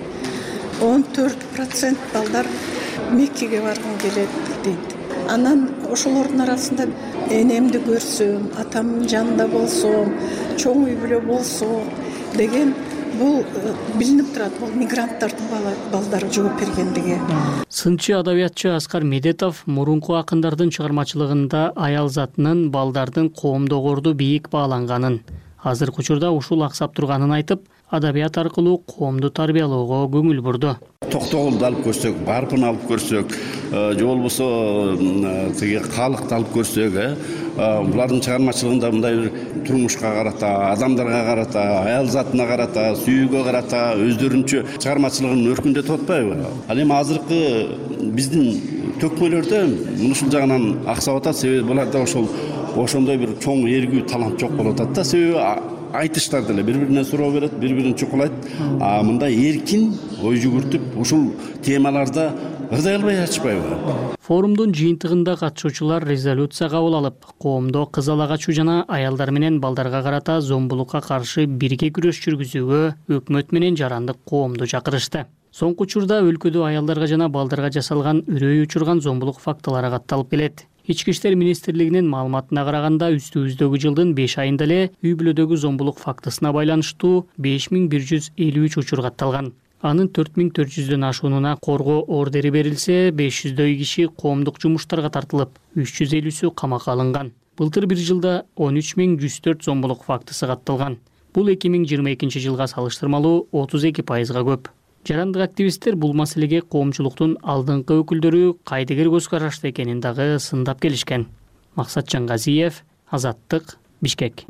он төрт процент балдар Меккеге баргым келет дейт. Анан ошолордун арасында энемди көрсөм, атамдын жанында болсом, чоң үй бүлө болсо деген бул билинип турат, бул мигранттардын балдары жооп бергендиги. Сынчы адабиятчы Аскар Медетов мурунку акындардын чыгармачылыгында аял затынын балдардын коомдогорду бийик бааланганын, азыркы учурда ушул аксап турганын айтып, адабият аркылуу коомду тарбиялоого көңүл бурду. Токтогулду алып көрсөк, Барпын алып көрсөк, же болбосо тиги Калыкты алып көрсөк, булардын чыгармачылыгында мындай бир турмушка карата, адамдарга карата, аял затына карата, сүйүүгө карата өздөрүнчө чыгармачылыгын өркүндөтүп атпайбы? Ал эми азыркы биздин төкмөлөрдө мунушул жагынан аксап атат, себеби буларда ошол ошондой бир чоң эргүү талант жок болуп атат да, себеби айтыштар деле бири-бирине суроо берет, бири-бирин чукулайт. А мындай эркин ой жүгүртүп ушул темаларда ырдай албай ачпайбы? Форумдун жыйынтыгында катышуучулар резолюция кабыл алып, коомдо кыз ала качуу жана аялдар менен балдарга карата зомбулукка каршы бирге күрөш жүргүзүүгө өкмөт менен жарандык коомду чакырышты. Соңку учурда өлкөдө аялдарга жана балдарга жасалган үрөй учурган зомбулук фактылары катталып келет. Ички иштер министрлигинин маалыматына караганда үстүбүздөгү жылдын беш айында эле үй бүлөдөгү зомбулук фактысына байланыштуу беш миң бир жүз элүү үч учур катталган. Анын төрт миң төрт жүздөн ашуунуна коргоо ордери берилсе, беш жүздөй киши коомдук жумуштарга тартылып, үч жүз элүүсү камакка алынган. Былтыр бир жылда он үч миң жүз төрт зомбулук фактысы катталган. Бул эки миң жыйырма экинчи жылга салыштырмалуу отуз эки пайызга көп. Жарандык активисттер бул маселеге коомчулуктун алдыңкы өкүлдөрү кайдыгер көз карашты экенин дагы сындап келишкен. Максат Жангазиев, Азаттык, Бишкек.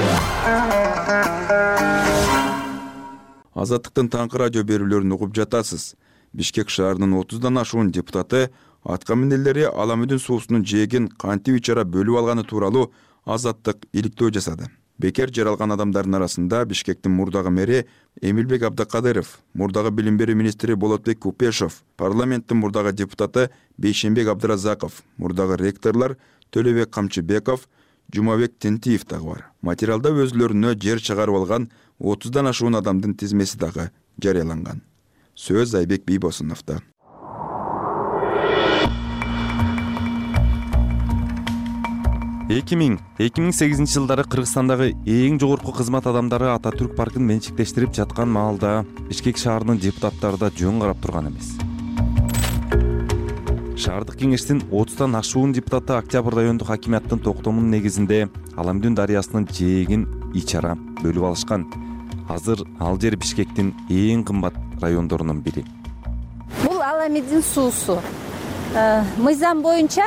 Азаттыктын таңкы радио берүүлөрүн угуп жатасыз. Бишкек шаарынын отуздан ашуун депутаты атка минерлери Аламүдүн суусунун жээгин кантип ичара бөлүп алганы тууралуу Азаттык иликтөө жасады. Бекер жер алган адамдардын арасында Бишкектин мурдагы мэри Эмилбек Абдыкадыров, мурдагы билим берүү министри Болотбек Купешов, парламенттин мурдагы депутаты Бейшенбек Абдыразаков, мурдагы ректорлор Төлөбек Камчыбеков, Жумабек Тентиев дагы бар. Материалда өзүлөрүнө жер чыгарып алган отуздан ашуун адамдын тизмеси дагы жарыяланган. Сөз Айбек Бийбосуновдо. эки миң эки миң сегизинчи жылдары Кыргызстандагы эң жогорку кызмат адамдары Ататүрк паркын менчиктештирип жаткан маалда Бишкек шаарынын депутаттары да жөн карап турган эмес. Шаардык кеңештин отуздан ашуун депутаты Октябрь райондук хакимияттын токтомунун негизинде Аламүдүн дарыясынын жээгин ичара бөлүп алышкан. Азыр ал жер Бишкектин эң кымбат райондорунун бири. Бул Аламүдүн суусу. Мыйзам боюнча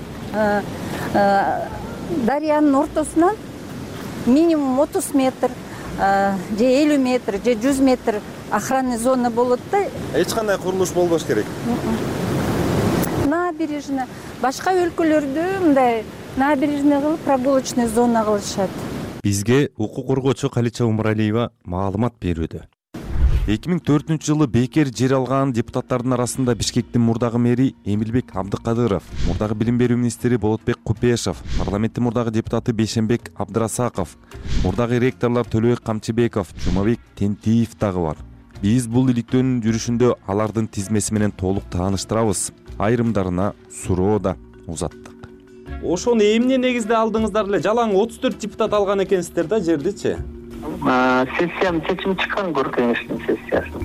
дарыянын ортосунан минимум отуз метр, же элүү метр, же жүз метр охранный зона болот да. Эч кандай курулуш болбош керек. Набережный, башка өлкөлөрдө мындай набережный кылып прогулочный зона кылышат. Бизге укук коргоочу Калича Умаралиева маалымат берүүдө. эки миң төртүнчү жылы бекер жер алган депутаттардын арасында Бишкектин мурдагы мэри Эмилбек Абдыкадыров, мурдагы билим берүү министри Болотбек Купешов, парламенттин мурдагы депутаты Бейшенбек Абдырасаков, мурдагы ректорлор Төлөбек Камчыбеков, Жумабек Тентиев дагы бар. биз бул иликтөөнүн жүрүшүндө алардын тизмеси менен толук тааныштырабыз, айрымдарына суроо да узаттык. Ошону эмне негизде алдыңыздар эле? Жалаң отуз төрт депутат алган экенсиздер да жердичи? Сессиянын чечими чыккан, Гор кеңештин сессиясы.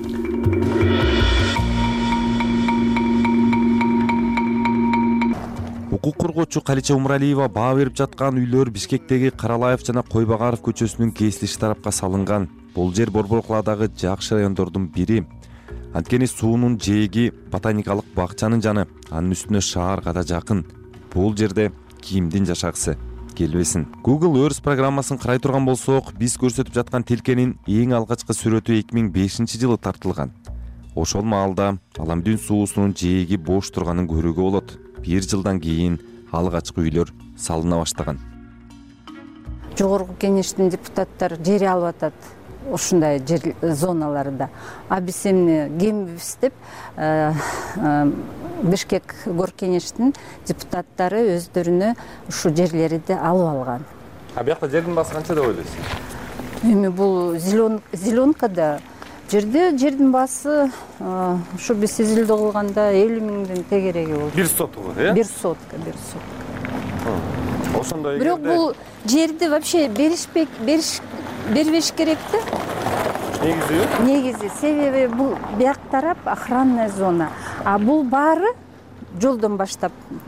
Укук коргоочу Калича Умаралиева баа берип жаткан үйлөр Бишкектеги Каралаев жана Койбагаров көчөсүнүн кесилиши тарапка салынган. Бул жер Борбор калаадагы жакшы райондордун бири. Анткени суунун жээги ботаникалык бакчанын жаны, анын үстүнө шаарга да жакын. Бул жерде кимдин жашагысы келбесин. Google Earth программасын карай турган болсок, биз көрсөтүп жаткан тилкенин эң алгачкы сүрөтү эки миң бешинчи жылы тартылган. Ошол маалда Аламдүн суусунун жээги бош турганын көрүүгө болот. Бир жылдан кийин алгачкы үйлөр салына баштаган. Жогорку кеңештин депутаттары жер алып атат ушундай жер зоналарда. А биз эмне кембиз деп Бишкек гор кеңештин депутаттары өздөрүнө ушу жерлерди алып алган. А биякта жердин баасы канча деп ойлойсуз? Эми бул зеленкада жерде жердин баасы ушу биз изилдөө кылганда элүү миңдин тегереги болду. Бир сотка, э? Бир сотка, бир сотка. Ошондой Бирок бул жерди вообще беришпек, бериш бербеш керек да. Негизи? Негизи, себеби бул бияк тарап охранная зона. А бул баары жолдон баштап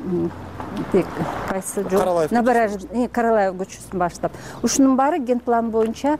тек кайсы жол? Набережный Каралаев көчөсүн баштап. Ушунун баары генплан боюнча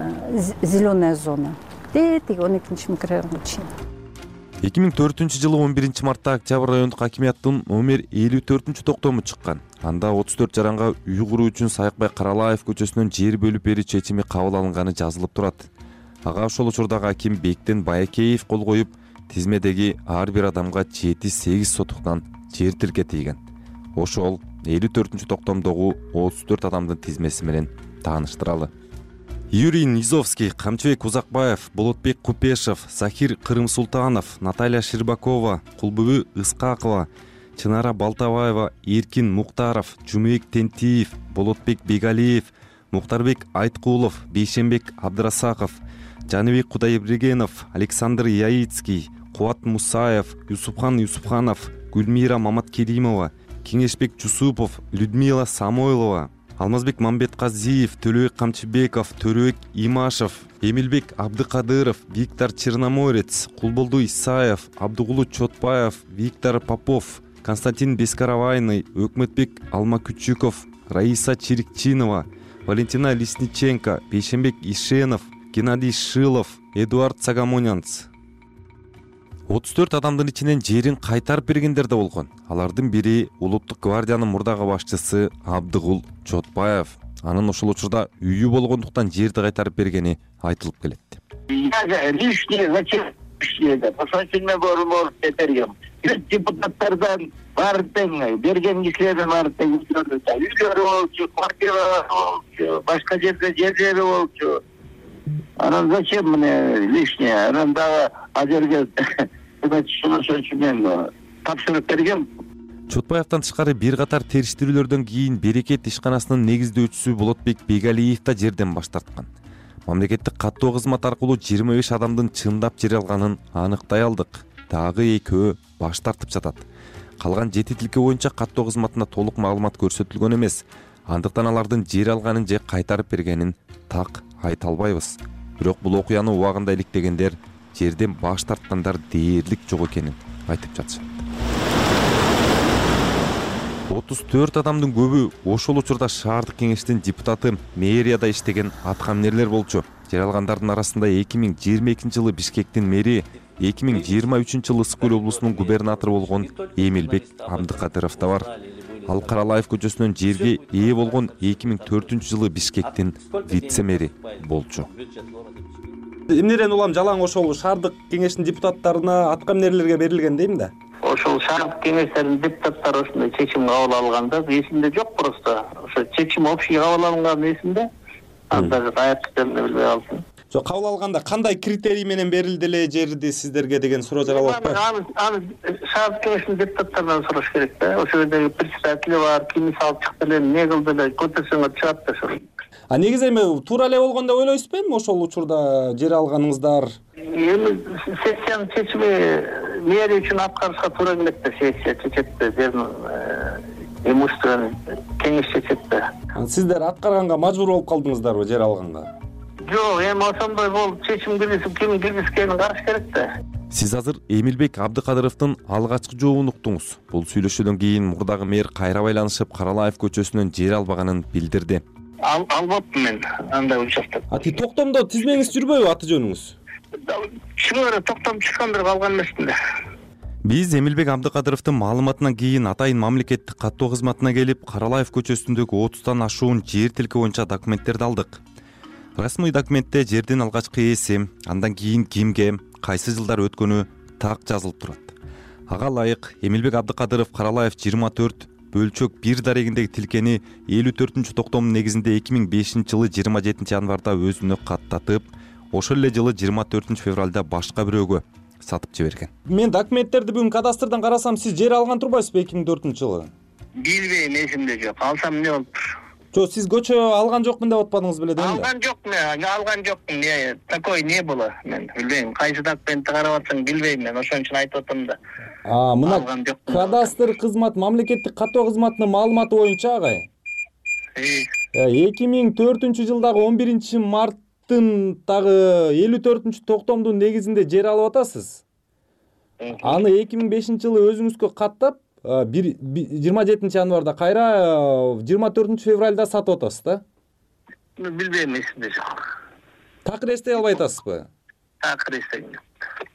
зеленая зона. Теги он экинчи микрорайонго чейин. эки миң төртүнчү жылы он биринчи мартта Октябрь райондук акимияттын номер элүү төртүнчү токтому чыккан. Анда отуз төрт жаранга үй куруу үчүн Саякбай Каралаев көчөсүнөн жер бөлүп берүү чечими кабыл алынганы жазылып турат. Ага ошол учурдагы аким Бектен Байкеев кол коюп, тизмедеги ар бир адамга жети сегиз сотуктан жер тиркетилген. Ошол элүү төртүнчү токтомдогу отуз төрт адамдын тизмеси менен тааныштыралы. Юрий Низовский, Камчыбек Узакбаев, Болотбек Купешев, Захир Кырымсултанов, Наталья Ширбакова, Кулбүбү Ыскакова, Чынара Балтабаева, Эркин Муктаров, Жумейк Тентиев, Болотбек Бегалиев, Муктарбек Айткулов, Бейшенбек Абдрасаков, Жаныбек Кудайбергенов, Александр Яицкий, Кубат Мусаев, Юсупхан Юсупханов, Гүлмира Маматкеримова, Кеңешбек Жусупов, Людмила Самойлова, Алмазбек Мамбетказиев, Төлөбек Камчыбеков, Төрөбек Имашев, Эмилбек Абдыкадыров, Виктор Черноморец, Кулболду Исаев, Абдугулу Чотбаев, Виктор Попов, Константин Бескаравайный, Өкмөтбек Алмакүчүков, Раиса Чирикчинова, Валентина Лесниченко, Бейшенбек Ишенов, Геннадий Шилов, Эдуард Сагамонянц. отуз төрт адамдын ичинен жерин кайтарып бергендер да болгон. Алардын бири Улуттук гвардиянын мурдагы башчысы Абдыгул Чотбаев. Анын ошол учурда үйү болгондуктан жерди кайтарып бергени айтылып келет. Лишнее, зачем лишнее? Посмотрите на борбор теперем. Депутаттардан бардың, берген кишилерден бардың, үйлөрү болчу, квартиралар болчу, башка жерде жерлери болчу. Анан зачем мне лишнее? Анан дагы а жерге мен тапшырып берген. Чотбаевтан тышкары бир катар териштирүүлөрдөн кийин Берекет ишканасынын негиздөөчүсү Болотбек Бегалиев да жерден баш тарткан. Мамлекеттик каттоо кызмат аркылуу жыйырма беш адамдын чындап жер алганын аныктай алдык. Дагы экөө баш тартып жатат. Калган жети тилке боюнча каттоо кызматына толук маалымат көрсөтүлгөн эмес. Андыктан алардын жер алганын же кайтарып бергенин так айта албайбыз. Бирок бул окуяны убагында иликтегендер жерден баш тарткандар дээрлик жок экенин айтып жатышат. отуз төрт адамдын көбү ошол учурда шаардык кеңештин депутаты, мэрияда иштеген аткаминерлер болчу. Жер алгандардын арасында эки миң жыйырма экинчи жылы Бишкектин мэри, эки миң жыйырма үчүнчү жылы Ысык көл облусунун губернатору болгон Эмилбек Абдыкадыров да бар. Ал Каралаев көчөсүнөн жерге ээ болгон эки миң төртүнчү жылы Бишкектин вице-мэри болчу. Эмнеден улам жалаң ошол шаардык кеңештин депутаттарына, аткаминерлерге берилген дейм да? Ошол шаардык кеңештердин депутаттары ушундай чечим кабыл алганда эсимде жок, просто ошо чечим общий кабыл алынган эсимде. Анда каякка экенин билбей калдым. ошо кабыл алганда кандай критерий менен берилди эле жерди сиздерге деген суроо жаралып атпайбы? Аны аны шаардык кеңештин депутаттарынан сураш керек да. Ошол жердеги председатели бар, ким салып чыкты эле, эмне кылды эле, көтөрсөңөр чыгат да ошол. А негизи эми туура эле болгон деп ойлойсузбу эми ошол учурда жер алганыңыздар? Эми сессиянын чечими мэрия үчүн аткарышка туура келет да, сессия чечет да, жердин имуществонун кеңеш чечет да. Сиздер аткарганга мажбур болуп калдыңыздарбы жер алганга? Жок, эми ошондой болуп чечим киргизип ким киргизгенин караш керек да. Сиз азыр Эмилбек Абдыкадыровдун алгачкы жообун уктуңуз. Бул сүйлөшүүдөн кийин мурдагы мэр кайра байланышып Каралаев көчөсүнөн жер албаганын билдирди. Ал албапмын мен андай участок. А ти токтомдо тизмеңиз жүрбөйбү аты жөнүңүз? Чыгып эле токтом чыккандыр калган эмесмин да. Биз Эмилбек Абдыкадыровдун маалыматынан кийин атайын мамлекеттик каттоо кызматына келип, Каралаев көчөсүндөгү отуздан ашуун жер тилке боюнча документтерди алдык. Расмый документте жердин алгачкы ээси, андан кийин кимге, кайсы жылдар өткөнү так жазылып турат. Ага ылайык Эмилбек Абдыкадыров Каралаев жыйырма төрт бөлчөк бир дарегиндеги тилкени элүү төртүнчү токтомдун негизинде эки миң бешинчи жылы жыйырма жетинчи январда өзүнө каттатып, ошол эле жылы жыйырма төртүнчү февралда башка бирөөгө сатып жиберген. Мен документтерди бүгүн кадастрдан карасам, сиз жер алган турбайсызбы эки миң төртүнчү жылы? Билбейм, эсимде жок. Алсам эмне болуптур? Жок, сиз көчө алган жокмун деп атпадыңыз беле дейм. Алган жокмун, алган жокмун. Не, такой не было. Мен билбейм. Кайсы документти карап атсаң билбейм мен. Ошон үчүн айтып атам да. А, мына кадастр кызмат, мамлекеттик каттоо кызматынын маалыматы боюнча агай. эки миң төртүнчү жылдагы он биринчи марттын дагы элүү төртүнчү токтомдун негизинде жер алып атасыз. Аны эки миң бешинчи жылы өзүңүзгө каттап, жыйырма жетинчи январда кайра жыйырма төртүнчү февралда сатып атасыз да? Билбейм, эсимде жок. Такыр эстей албай атасызбы? Такыр эстейм жок.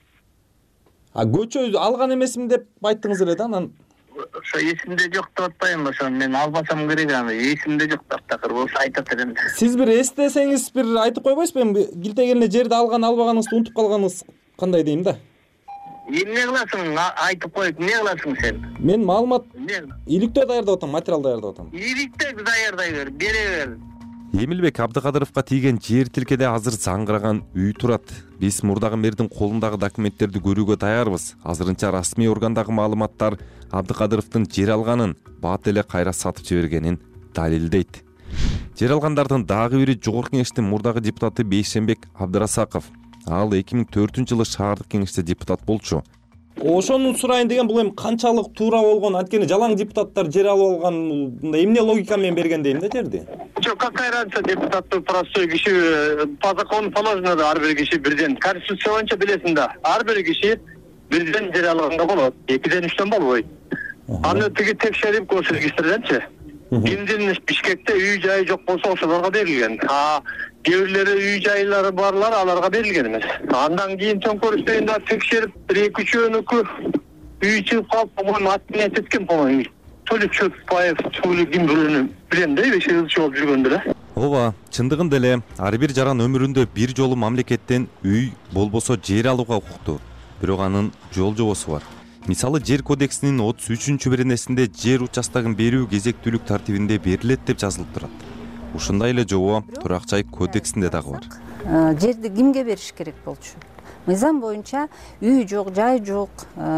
А көчө алган эмесмин деп айттыңыз эле да, анан ошо эсимде жок деп атпайм, ошо мен албасам керек аны. Эсимде жок такыр болсо айтат элем. Сиз бир эстесеңиз бир айтып койбойсузбу? Эми килтеген эле жерди алган албаганыңызды унутуп калганыңыз кандай дейм да? Эмне кыласың? Айтып коюп, эмне кыласың сен? Мен маалымат иликтөө даярдап атам, материал даярдап атам. Иликтөө даярдай бер, бере бер. Эмилбек Абдыкадыровго тийген жер тилкеде азыр заңгыраган үй турат. Биз мурдагы мэрдин колундагы документтерди көрүүгө даярбыз. Азырынча расмий органдагы маалыматтар Абдыкадыровдун жер алганын, бат эле кайра сатып жибергенин далилдейт. Жер алгандардын дагы бири Жогорку кеңештин мурдагы депутаты Бейшенбек Абдырасаков. Ал эки миң төртүнчү жылы шаардык кеңеште депутат болчу. Ошону сурайын деген бул эми канчалык туура болгон, анткени жалаң депутаттар жер алып алган, эмне логика менен берген дейм да жерди? Жок, какая разница депутаттуу простой киши, по закону положено да, ар бир киши бирден. Конституция боюнча билесиң да, ар бир киши бирден жер алганга болот, экиден үчтөн болбойт. Аны тиги текшерип госрегистрденчи. Кимдин Бишкекте үй жайы жок болсо ошолорго берилген. А кээ бирлери үй жайлары барлар аларга берилген эмес. Андан кийин төңкөрүштөрүндө текшерип бир эки үчөөнүкү үй чыгып калып, по-моему, отменять эткен, по-моему. Толи Чөпбаев, толи ким бирөөнү билем да, беш жыл болуп жүргөндө эле. Ооба, чындыгында эле ар бир жаран өмүрүндө бир жолу мамлекеттен үй болбосо жер алууга укуктуу. Бирок анын жол жобосу бар. Мисалы, жер кодексинин отуз үчүнчү беренесинде жер участогун берүү кезектүүлүк тартибинде берилет деп жазылып турат. Ушундай эле жобо Турак жай кодексинде дагы бар. Жерди кимге бериш керек болчу? Мыйзам боюнча үй жок, жай жок,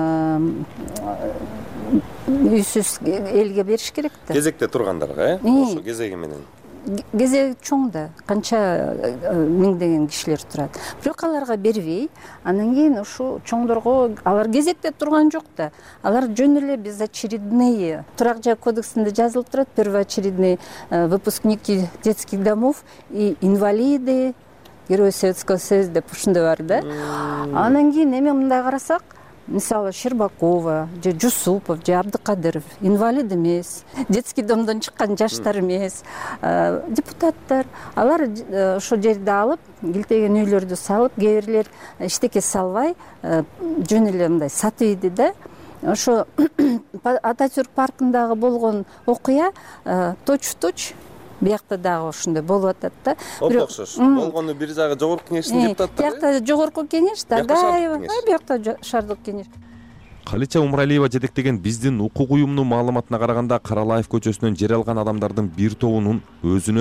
үйсүз элге бериш керек да. Кезекте тургандарга, э? Ошо кезеги менен. Кезеги чоң да, канча миңдеген кишилер турат. Бирок аларга бербей, анан кийин ушу чоңдорго алар кезекте турган жок да. Алар жөн эле безочередные. Турак жай кодексинде жазылып турат, первоочередные выпускники детских домов и инвалиды, Герои Советского Союза деп ушундай бар да. Анан кийин эми мындай карасак, мисалы Щербакова, же Жусупов, же Абдыкадыров инвалид эмес, детский домдон чыккан жаштар эмес, депутаттар. Алар ошо жерди алып, килтеген үйлөрдү салып, кээ бирлер эчтеке салбай, жөн эле мындай сатып ийди да. Ошо Ататюрк паркындагы болгон окуя точ-точ биякта дагы ошондой болуп атат да. Окшош. Болгону бир жагы Жогорку кеңештин депутаттары. Биякта Жогорку кеңеш, Тагаева, биякта шаардык кеңеш. Калича Умралиева жетектеген биздин укук уюмунун маалыматына караганда, Каралаев көчөсүнөн жер алган адамдардын бир тобунун өзүнө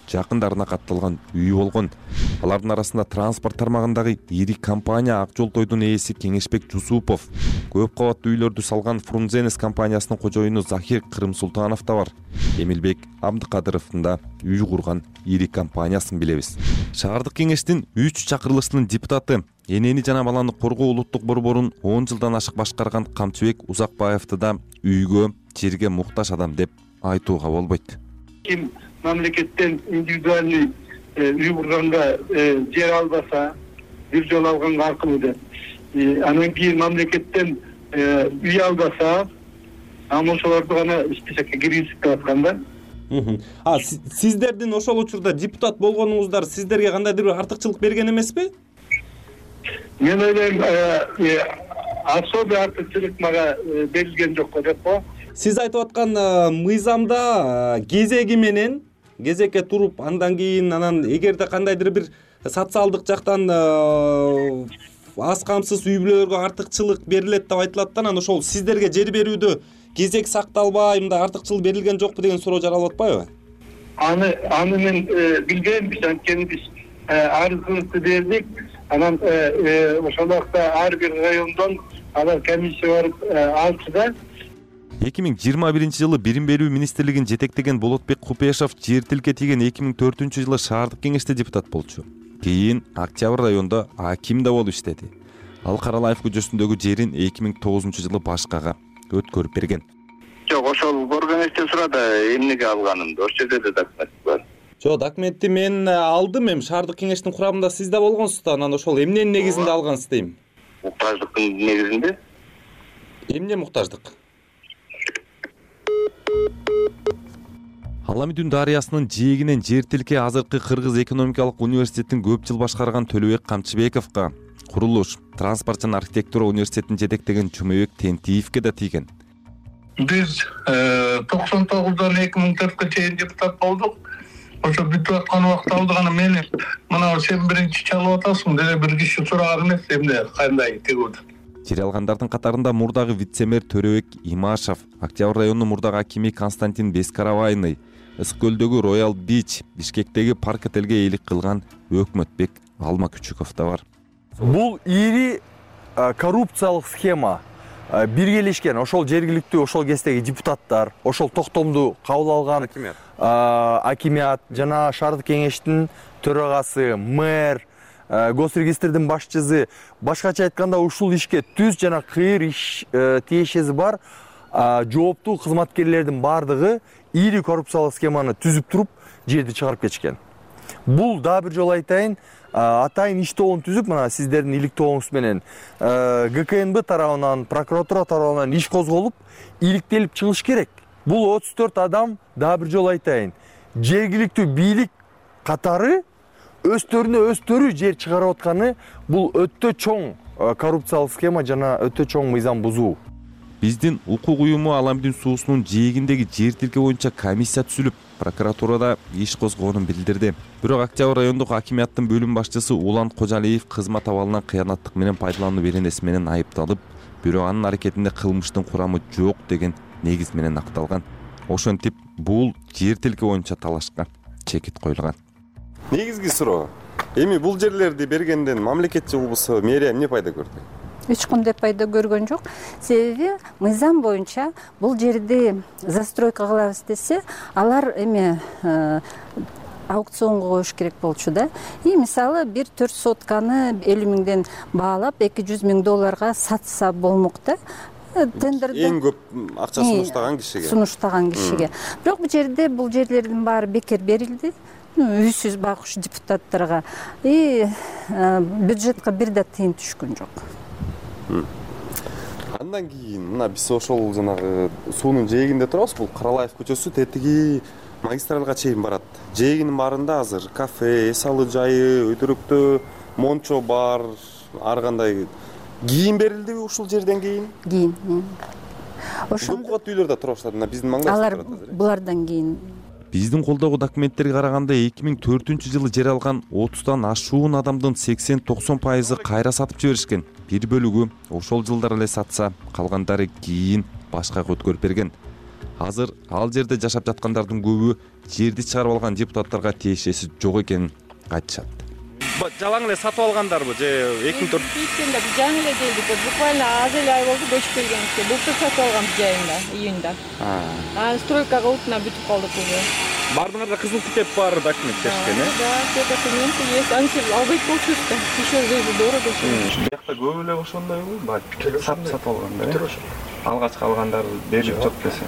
жакындарына катталган үй болгон. Алардын арасында транспорт тармагындагы ири компания Ак Жол Тойдун ээси Кеңешбек Жусупов, көп кабаттуу үйлөрдү салган Фрунзенес компаниясынын кожоюну Захир Кырымсултанов да бар. Эмилбек Абдыкадыровдун да үй курган ири компаниясын билебиз. Шаардык кеңештин үч чакырылышынын депутаты, энени жана баланы коргоо улуттук борборун он жылдан ашык башкарган Камчыбек Узакбаевди да үйгө, жерге муктаж адам деп айтууга болбойт. Ким мамлекеттен индивидуальный үй курганга жер албаса, бир жолу алганга аркылуу деп. Анан кийин мамлекеттен үй албаса, аны ошолорду гана списокко киргизип деп аткан да. А сиздердин ошол учурда депутат болгонуңуздар сиздерге кандайдыр бир артыкчылык берген эмеспи? Мен ойлойм, особый артыкчылык мага берилген жок деп го. Сиз айтып аткан мыйзамда кезеги менен кезекке туруп, андан кийин анан эгерде кандайдыр бир социалдык жактан аз камсыз үй бүлөлөргө артыкчылык берилет деп айтылат да, анан ошол сиздерге жер берүүдө кезек сакталбай, мындай артыкчылык берилген жокпу деген суроо жаралып атпайбы? Аны аны мен билбеймбиз, анткени биз арызыбызды бердик. Анан ошол убакта ар бир райондон алар комиссия барып алчу да. эки миң жыйырма биринчи жылы Билим берүү министрлигин жетектеген Болотбек Купешов жер тилке тийген эки миң төртүнчү жылы шаардык кеңеште депутат болчу. Кийин Октябрь районунда аким да болуп иштеди. Ал Каралаев көчөсүндөгү жерин эки миң тогузунчу жылы башкага өткөрүп берген. Жок, ошол Борганесте сурада эмнеге алганымды, ошол жерде да документ бар. Жок, документти мен алдым, эми шаардык кеңештин курамында сиз да болгонсуз да, анан ошол эмненин негизинде алгансыз дейм? Муктаждыктын негизинде. Эмне муктаждык? Аламидүн дарыясынын жээгинен жер тилке азыркы Кыргыз экономикалык университетин көп жыл башкарган Төлөбек Камчыбековго, курулуш, транспорт жана архитектура университетин жетектеген Жумабек Тентиевге да тийген. Биз токсон тогуздан эки миң төрткө чейин депутат болдук. Ошо бүтүп аткан убакта алдык, аны мени мына сен биринчи чалып атасың деп бир киши сураган эмес, эмне кандай тегүүд. Жер алгандардын катарында мурдагы вице-мэр Төрөбек Имашев, Октябрь районунун мурдагы акими Константин Бескаравайный, Ысык көлдөгү Royal Beach, Бишкектеги парк отелге ээлик кылган Өкмөтбек Алма Күчүков да бар. Бул ири коррупциялык схема биргелешкен, ошол жергиликтүү ошол кездеги депутаттар, ошол токтомду кабыл алган акимият жана шаардык кеңештин төрагасы, мэр, госрегистрдин башчысы, башкача айтканда ушул ишке түз жана кыйыр иш тиешеси бар жооптуу кызматкерлердин бардыгы ири коррупциялык схеманы түзүп туруп жерди чыгарып кетишкен. Бул да бир жолу айтайын, атайын иш тобун түзүп, мына сиздердин илик тобуңуз менен Г К Н Б тарабынан, прокуратура тарабынан иш козголуп, иликтелип чыгыш керек. Бул отуз төрт адам, да бир жолу айтайын, жергиликтүү бийлик катары өстөрүнө өстөрү жер чыгарып атканы, бул өтө чоң коррупциялык схема жана өтө чоң мыйзам бузуу. Биздин укук уюму Аламидүн суусунун жээгиндеги жер тилке боюнча комиссия түзүлүп, прокуратурада иш козгоонун билдирди. Бирок Октябрь райондук акимияттын бөлүм башчысы Улан Кожалиев кызмат абалынан кыянаттык менен пайдалануу беренеси менен айыпталып, бирок анын аракетинде кылмыштын курамы жок деген негиз менен акталган. Ошентип, бул жер тилке боюнча талашка чекит коюлган. Негизги суроо, эми бул жерлерди бергенден мамлекетчи болбосо мэрия эмне пайда көрдү? Эч кандай пайда көргөн жок. Себеби мыйзам боюнча бул жерди застройка кылабыз десе, алар эме аукционго коюш керек болчу да. И мисалы бир төрт сотканы элүү миңден баалап эки жүз миң долларга сатса болмок да. Тендерде эң көп акча сунуштаган кишиге. Сунуштаган кишиге. Бирок бул жерде бул жерлердин баары бекер берилди. Үйсүз багыш депутаттарга. И бюджетке бир да тыйын түшкөн жок. Андан кийин мына биз ошол жанагы суунун жээгинде турабыз. Бул Каралаев көчөсү тетиги магистралга чейин барат. Жээгинин баарында азыр кафе, эс алуу жайы, өтөрөктө мончо бар, ар кандай кийин берилдиби ушул жерден кийин? Кийин. Ошол кат үйлөрдө туруп атат. Мына биздин маңдайыбызда турат азыр. Алар булардан кийин. Биздин колдогу документтерге караганда эки миң төртүнчү жылы жер алган отуздан ашуун адамдын сексен токсон пайызы кайра сатып жиберишкен. Бир бөлүгү ошол жылдар эле сатса, калгандары кийин башкага өткөрүп берген. азыр ал жерде жашап жаткандардын көбү жерди чыгарып алган депутаттарга тиешеси жок экенин айтышат. Жалаң эле сатып алгандарбы же эки миң төрт? Биткенде биз жаңы эле келдик. Буквально аз эле ай болду көчүп келгенибизге. Былтыр сатып алганбыз жайында, июнда. Анан стройкага утуна бүтүп калдык уже. Бардыңарда кызыл китеп бар документ беришкен, э? Да, все документы есть. Анча албайт болчубуз да. Еще же дорого все. Биякта көп эле ошондойбу? Сатып сатып алгандар. Алгачкы алгандар берилип жатат десе.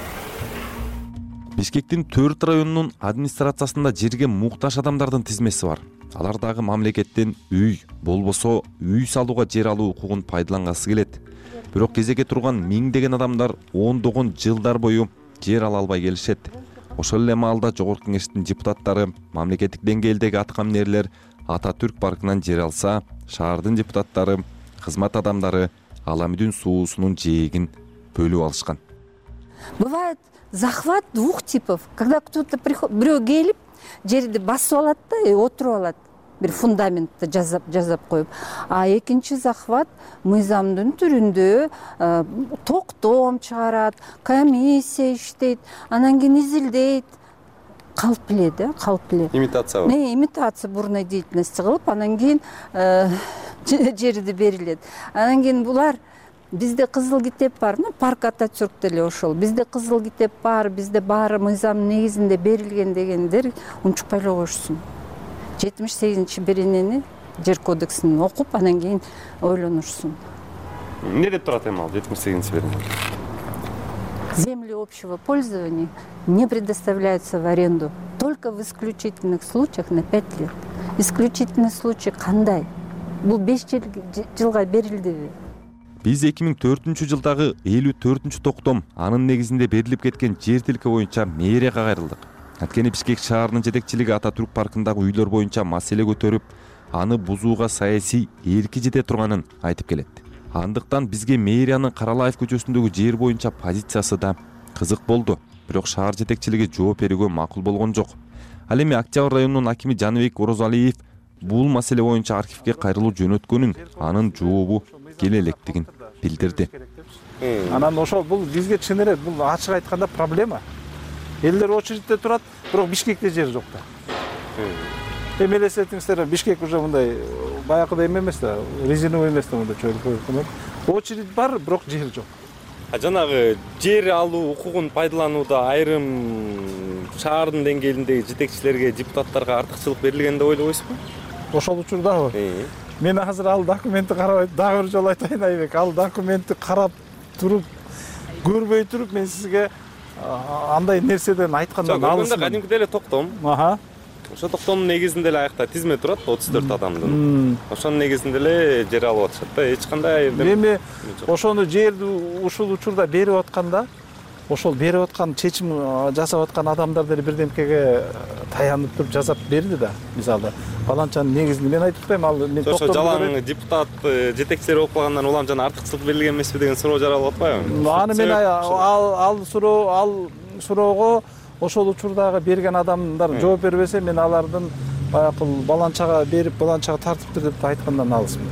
Бишкектин төрт районунун администрациясында жерге муктаж адамдардын тизмеси бар. Алар дагы мамлекеттен үй, болбосо үй салууга жер алуу укугун пайдалангысы келет. Бирок кезекке турган миңдеген адамдар ондогон жылдар бою жер ала албай келишет. Ошол эле маалда Жогорку Кеңештин депутаттары мамлекеттик деңгээлдеги аткаминерлер Ататүрк паркынан жер алса, шаардын депутаттары, кызмат адамдары Аламүдүн суусунун жээгин бөлүп алышкан. Бывает захват двух типов. Когда кто-то приходит, бирөө келип, жерди басып алат да, отуруп алат. Бир фундаментти жазап жазап коюп. А экинчи захват мыйзамдын түрүндө токтом чыгарат, комиссия иштейт, анан кийин изилдейт. Калп эле да, калп эле. Имитация бар. Не, имитация бурной деятельности кылып, анан кийин жерди берилет. Анан кийин булар бизде кызыл китеп бар, парк Ататүрктө эле ошол. Бизде кызыл китеп бар, бизде баары мыйзам негизинде берилген дегендер унчукпай эле коюшсун. жетимиш сегизинчи беренени жер кодексин окуп, анан кийин ойлонушсун. Эмне деп турат эми ал жетимиш сегизинчи берене? Земли общего пользования не предоставляются в аренду только в исключительных случаях на пять лет. Исключительный случай кандай? Бул беш жылга берилдиби? Биз эки миң төртүнчү жылдагы элүү төртүнчү токтом анын негизинде берилип кеткен жер тилке боюнча мэрияга кайрылдык. Анткени Бишкек шаарынын жетекчилиги Ататүрк паркындагы үйлөр боюнча маселе көтөрүп, аны бузууга саясий эрки жете турганын айтып келет. Андыктан бизге мэриянын Каралаев көчөсүндөгү жер боюнча позициясы да кызык болду. Бирок шаар жетекчилиги жооп берүүгө макул болгон жок. Ал эми Октябрь районунун акими Жаныбек Орозалиев бул маселе боюнча архивге кайрылуу жөнөткөнүн, анын жообу келе электигин билдирди. Анан ошол бул бизге чын эле бул ачык айтканда проблема. Элдер очередьте турат, бирок Бишкекте жер жок да. Эми элестетиңиздер, Бишкек уже мындай баягыдай эмес да, резиновый эмес да, мындай чөйрөк. Очередь бар, бирок жер жок. А жанагы жер алуу укугун пайдаланууда айрым шаардын деңгээлиндеги жетекчилерге, депутаттарга артыкчылык берилген деп ойлойсузбу? Ошол учурдабы? Мен азыр ал документти карабай, дагы бир жолу айтайын Айбек, ал документти карап туруп, көрбөй туруп мен сизге андай нерседен айткандан алысмын. Жок, кадимкидей эле токтом. Аха. Ошо токтомдун негизинде эле аякта тизме турат, отуз төрт адамдын. Ошонун негизинде эле жер алып атышат да, эч кандай айырдым. Эми ошону жерди ушул учурда берип атканда, ошол берип аткан чечим жасап аткан адамдар деле бирдемкеге таянып туруп жасап берди да, мисалы. Баланчанын негизинде мен айтып атпайм, ал мен токтом. Ошо жалаң депутат жетекчилер болуп калгандан улам жана артыкчылык берилген эмеспи деген суроо жаралып атпайбы? Аны мен ал ал суроо ал суроого ошол учурдагы берген адамдар жооп бербесе, мен алардын баягы баланчага берип, баланчага тартыптыр деп айткандан алысмын.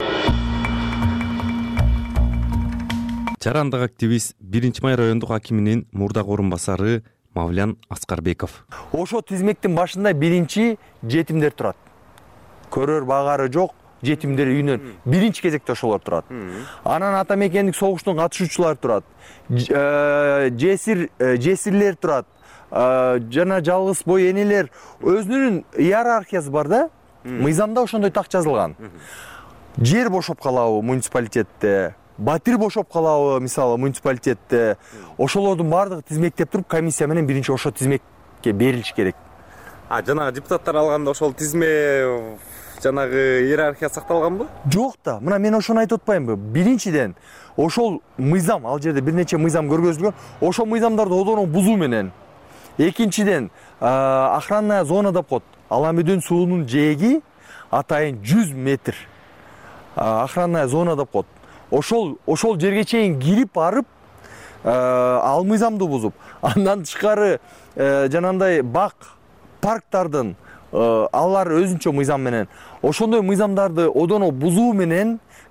Жарандык активист биринчи май райондук акиминин мурдагы орун басары Мавлян Аскарбеков. Ошо тизмектин башында биринчи жетимдер турат. Көрөр багары жок жетимдер үйүнөн биринчи кезекте ошолор турат. Анан ата мекендик согуштун катышуучулары турат. Жесир жесирлер турат. Жана жалгыз бой энелер, өзүнүн иерархиясы бар да. Мыйзамда ошондой так жазылган. Жер бошоп калабы муниципалитетте, батир бошоп калабы мисалы муниципалитетте, ошолордун баардыгы тизмектеп туруп комиссия менен биринчи ошо тизмекке берилиш керек. А жанагы депутаттар алганда ошол тизме жанагы иерархия сакталганбы? Жок да. Мына мен ошону айтып атпаймынбы? Биринчиден ошол мыйзам, ал жерде бир нече мыйзам көргөзүлгөн, ошол мыйзамдарды одоно бузуу менен. Экинчиден охранная зона деп коет. Аламүдүн суунун жээги атайын жүз метр. Охранная зона деп коет. Ошол ошол жерге чейин кирип барып, ал мыйзамды бузуп, андан тышкары жанагындай бак, парктардын алар өзүнчө мыйзам менен ошондой мыйзамдарды одоно бузуу менен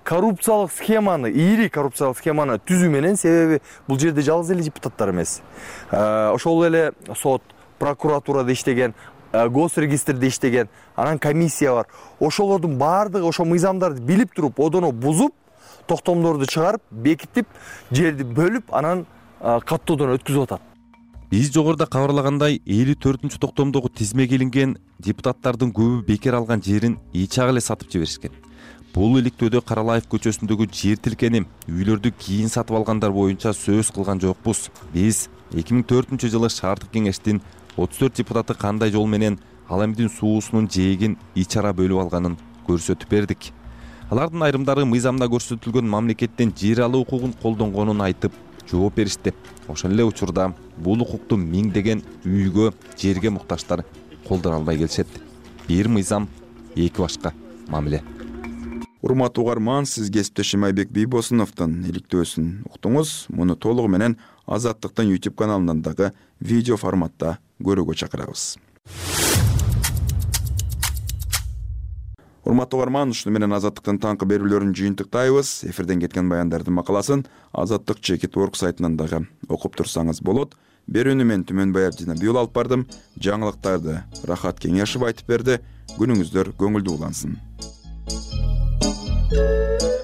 коррупциялык схеманы, ири коррупциялык схеманы түзүү менен, себеби бул жерде жалгыз эле депутаттар эмес. Ошол эле сот, прокуратурада иштеген, госрегистрде иштеген, анан комиссия бар. Ошолордун баардыгы ошо мыйзамдарды билип туруп, одоно бузуп, токтомдорду чыгарып, бекитип, жерди бөлүп, анан каттоодон өткүзүп атат. Биз жогоруда кабарлагандай элүү төртүнчү токтомдогу тизмеге илинген депутаттардын көбү бекер алган жерин ичак эле сатып жиберишкен. Бул иликтөөдө Каралаев көчөсүндөгү жер тилкени үйлөрдү кийин сатып алгандар боюнча сөз кылган жокпуз. Биз эки миң төртүнчү жылы шаардык кеңештин отуз төрт депутаты кандай жол менен ал эмдин суусунун жээгин ичара бөлүп алганын көрсөтүп бердик. Алардын айрымдары мыйзамда көрсөтүлгөн мамлекеттен жер алуу укугун колдонгонун айтып жооп беришти. Ошол эле учурда бул укукту миңдеген үйгө, жерге муктаждар колдоно албай келишет. Бир мыйзам, эки башка мамиле. Урматтуу угарман, сиз кесиптешим Айбек Бийбосуновдун иликтөөсүн уктуңуз. Муну толугу менен Азаттыктын YouTube каналынан дагы видео форматта көрүүгө чакырабыз. Урматтуу угарман, ушуну менен Азаттыктын таңкы берүүлөрүн жыйынтыктайбыз. Эфирден кеткен баяндардын макаласын Азаттык Чекит Орг сайтынан дагы окуп турсаңыз болот. Берүүнү мен Түмөнбай Абдинабиул алып бардым. Жаңылыктарды Рахат Кеңешев айтып берди. Күнүңүздөр көңүлдүү улансын.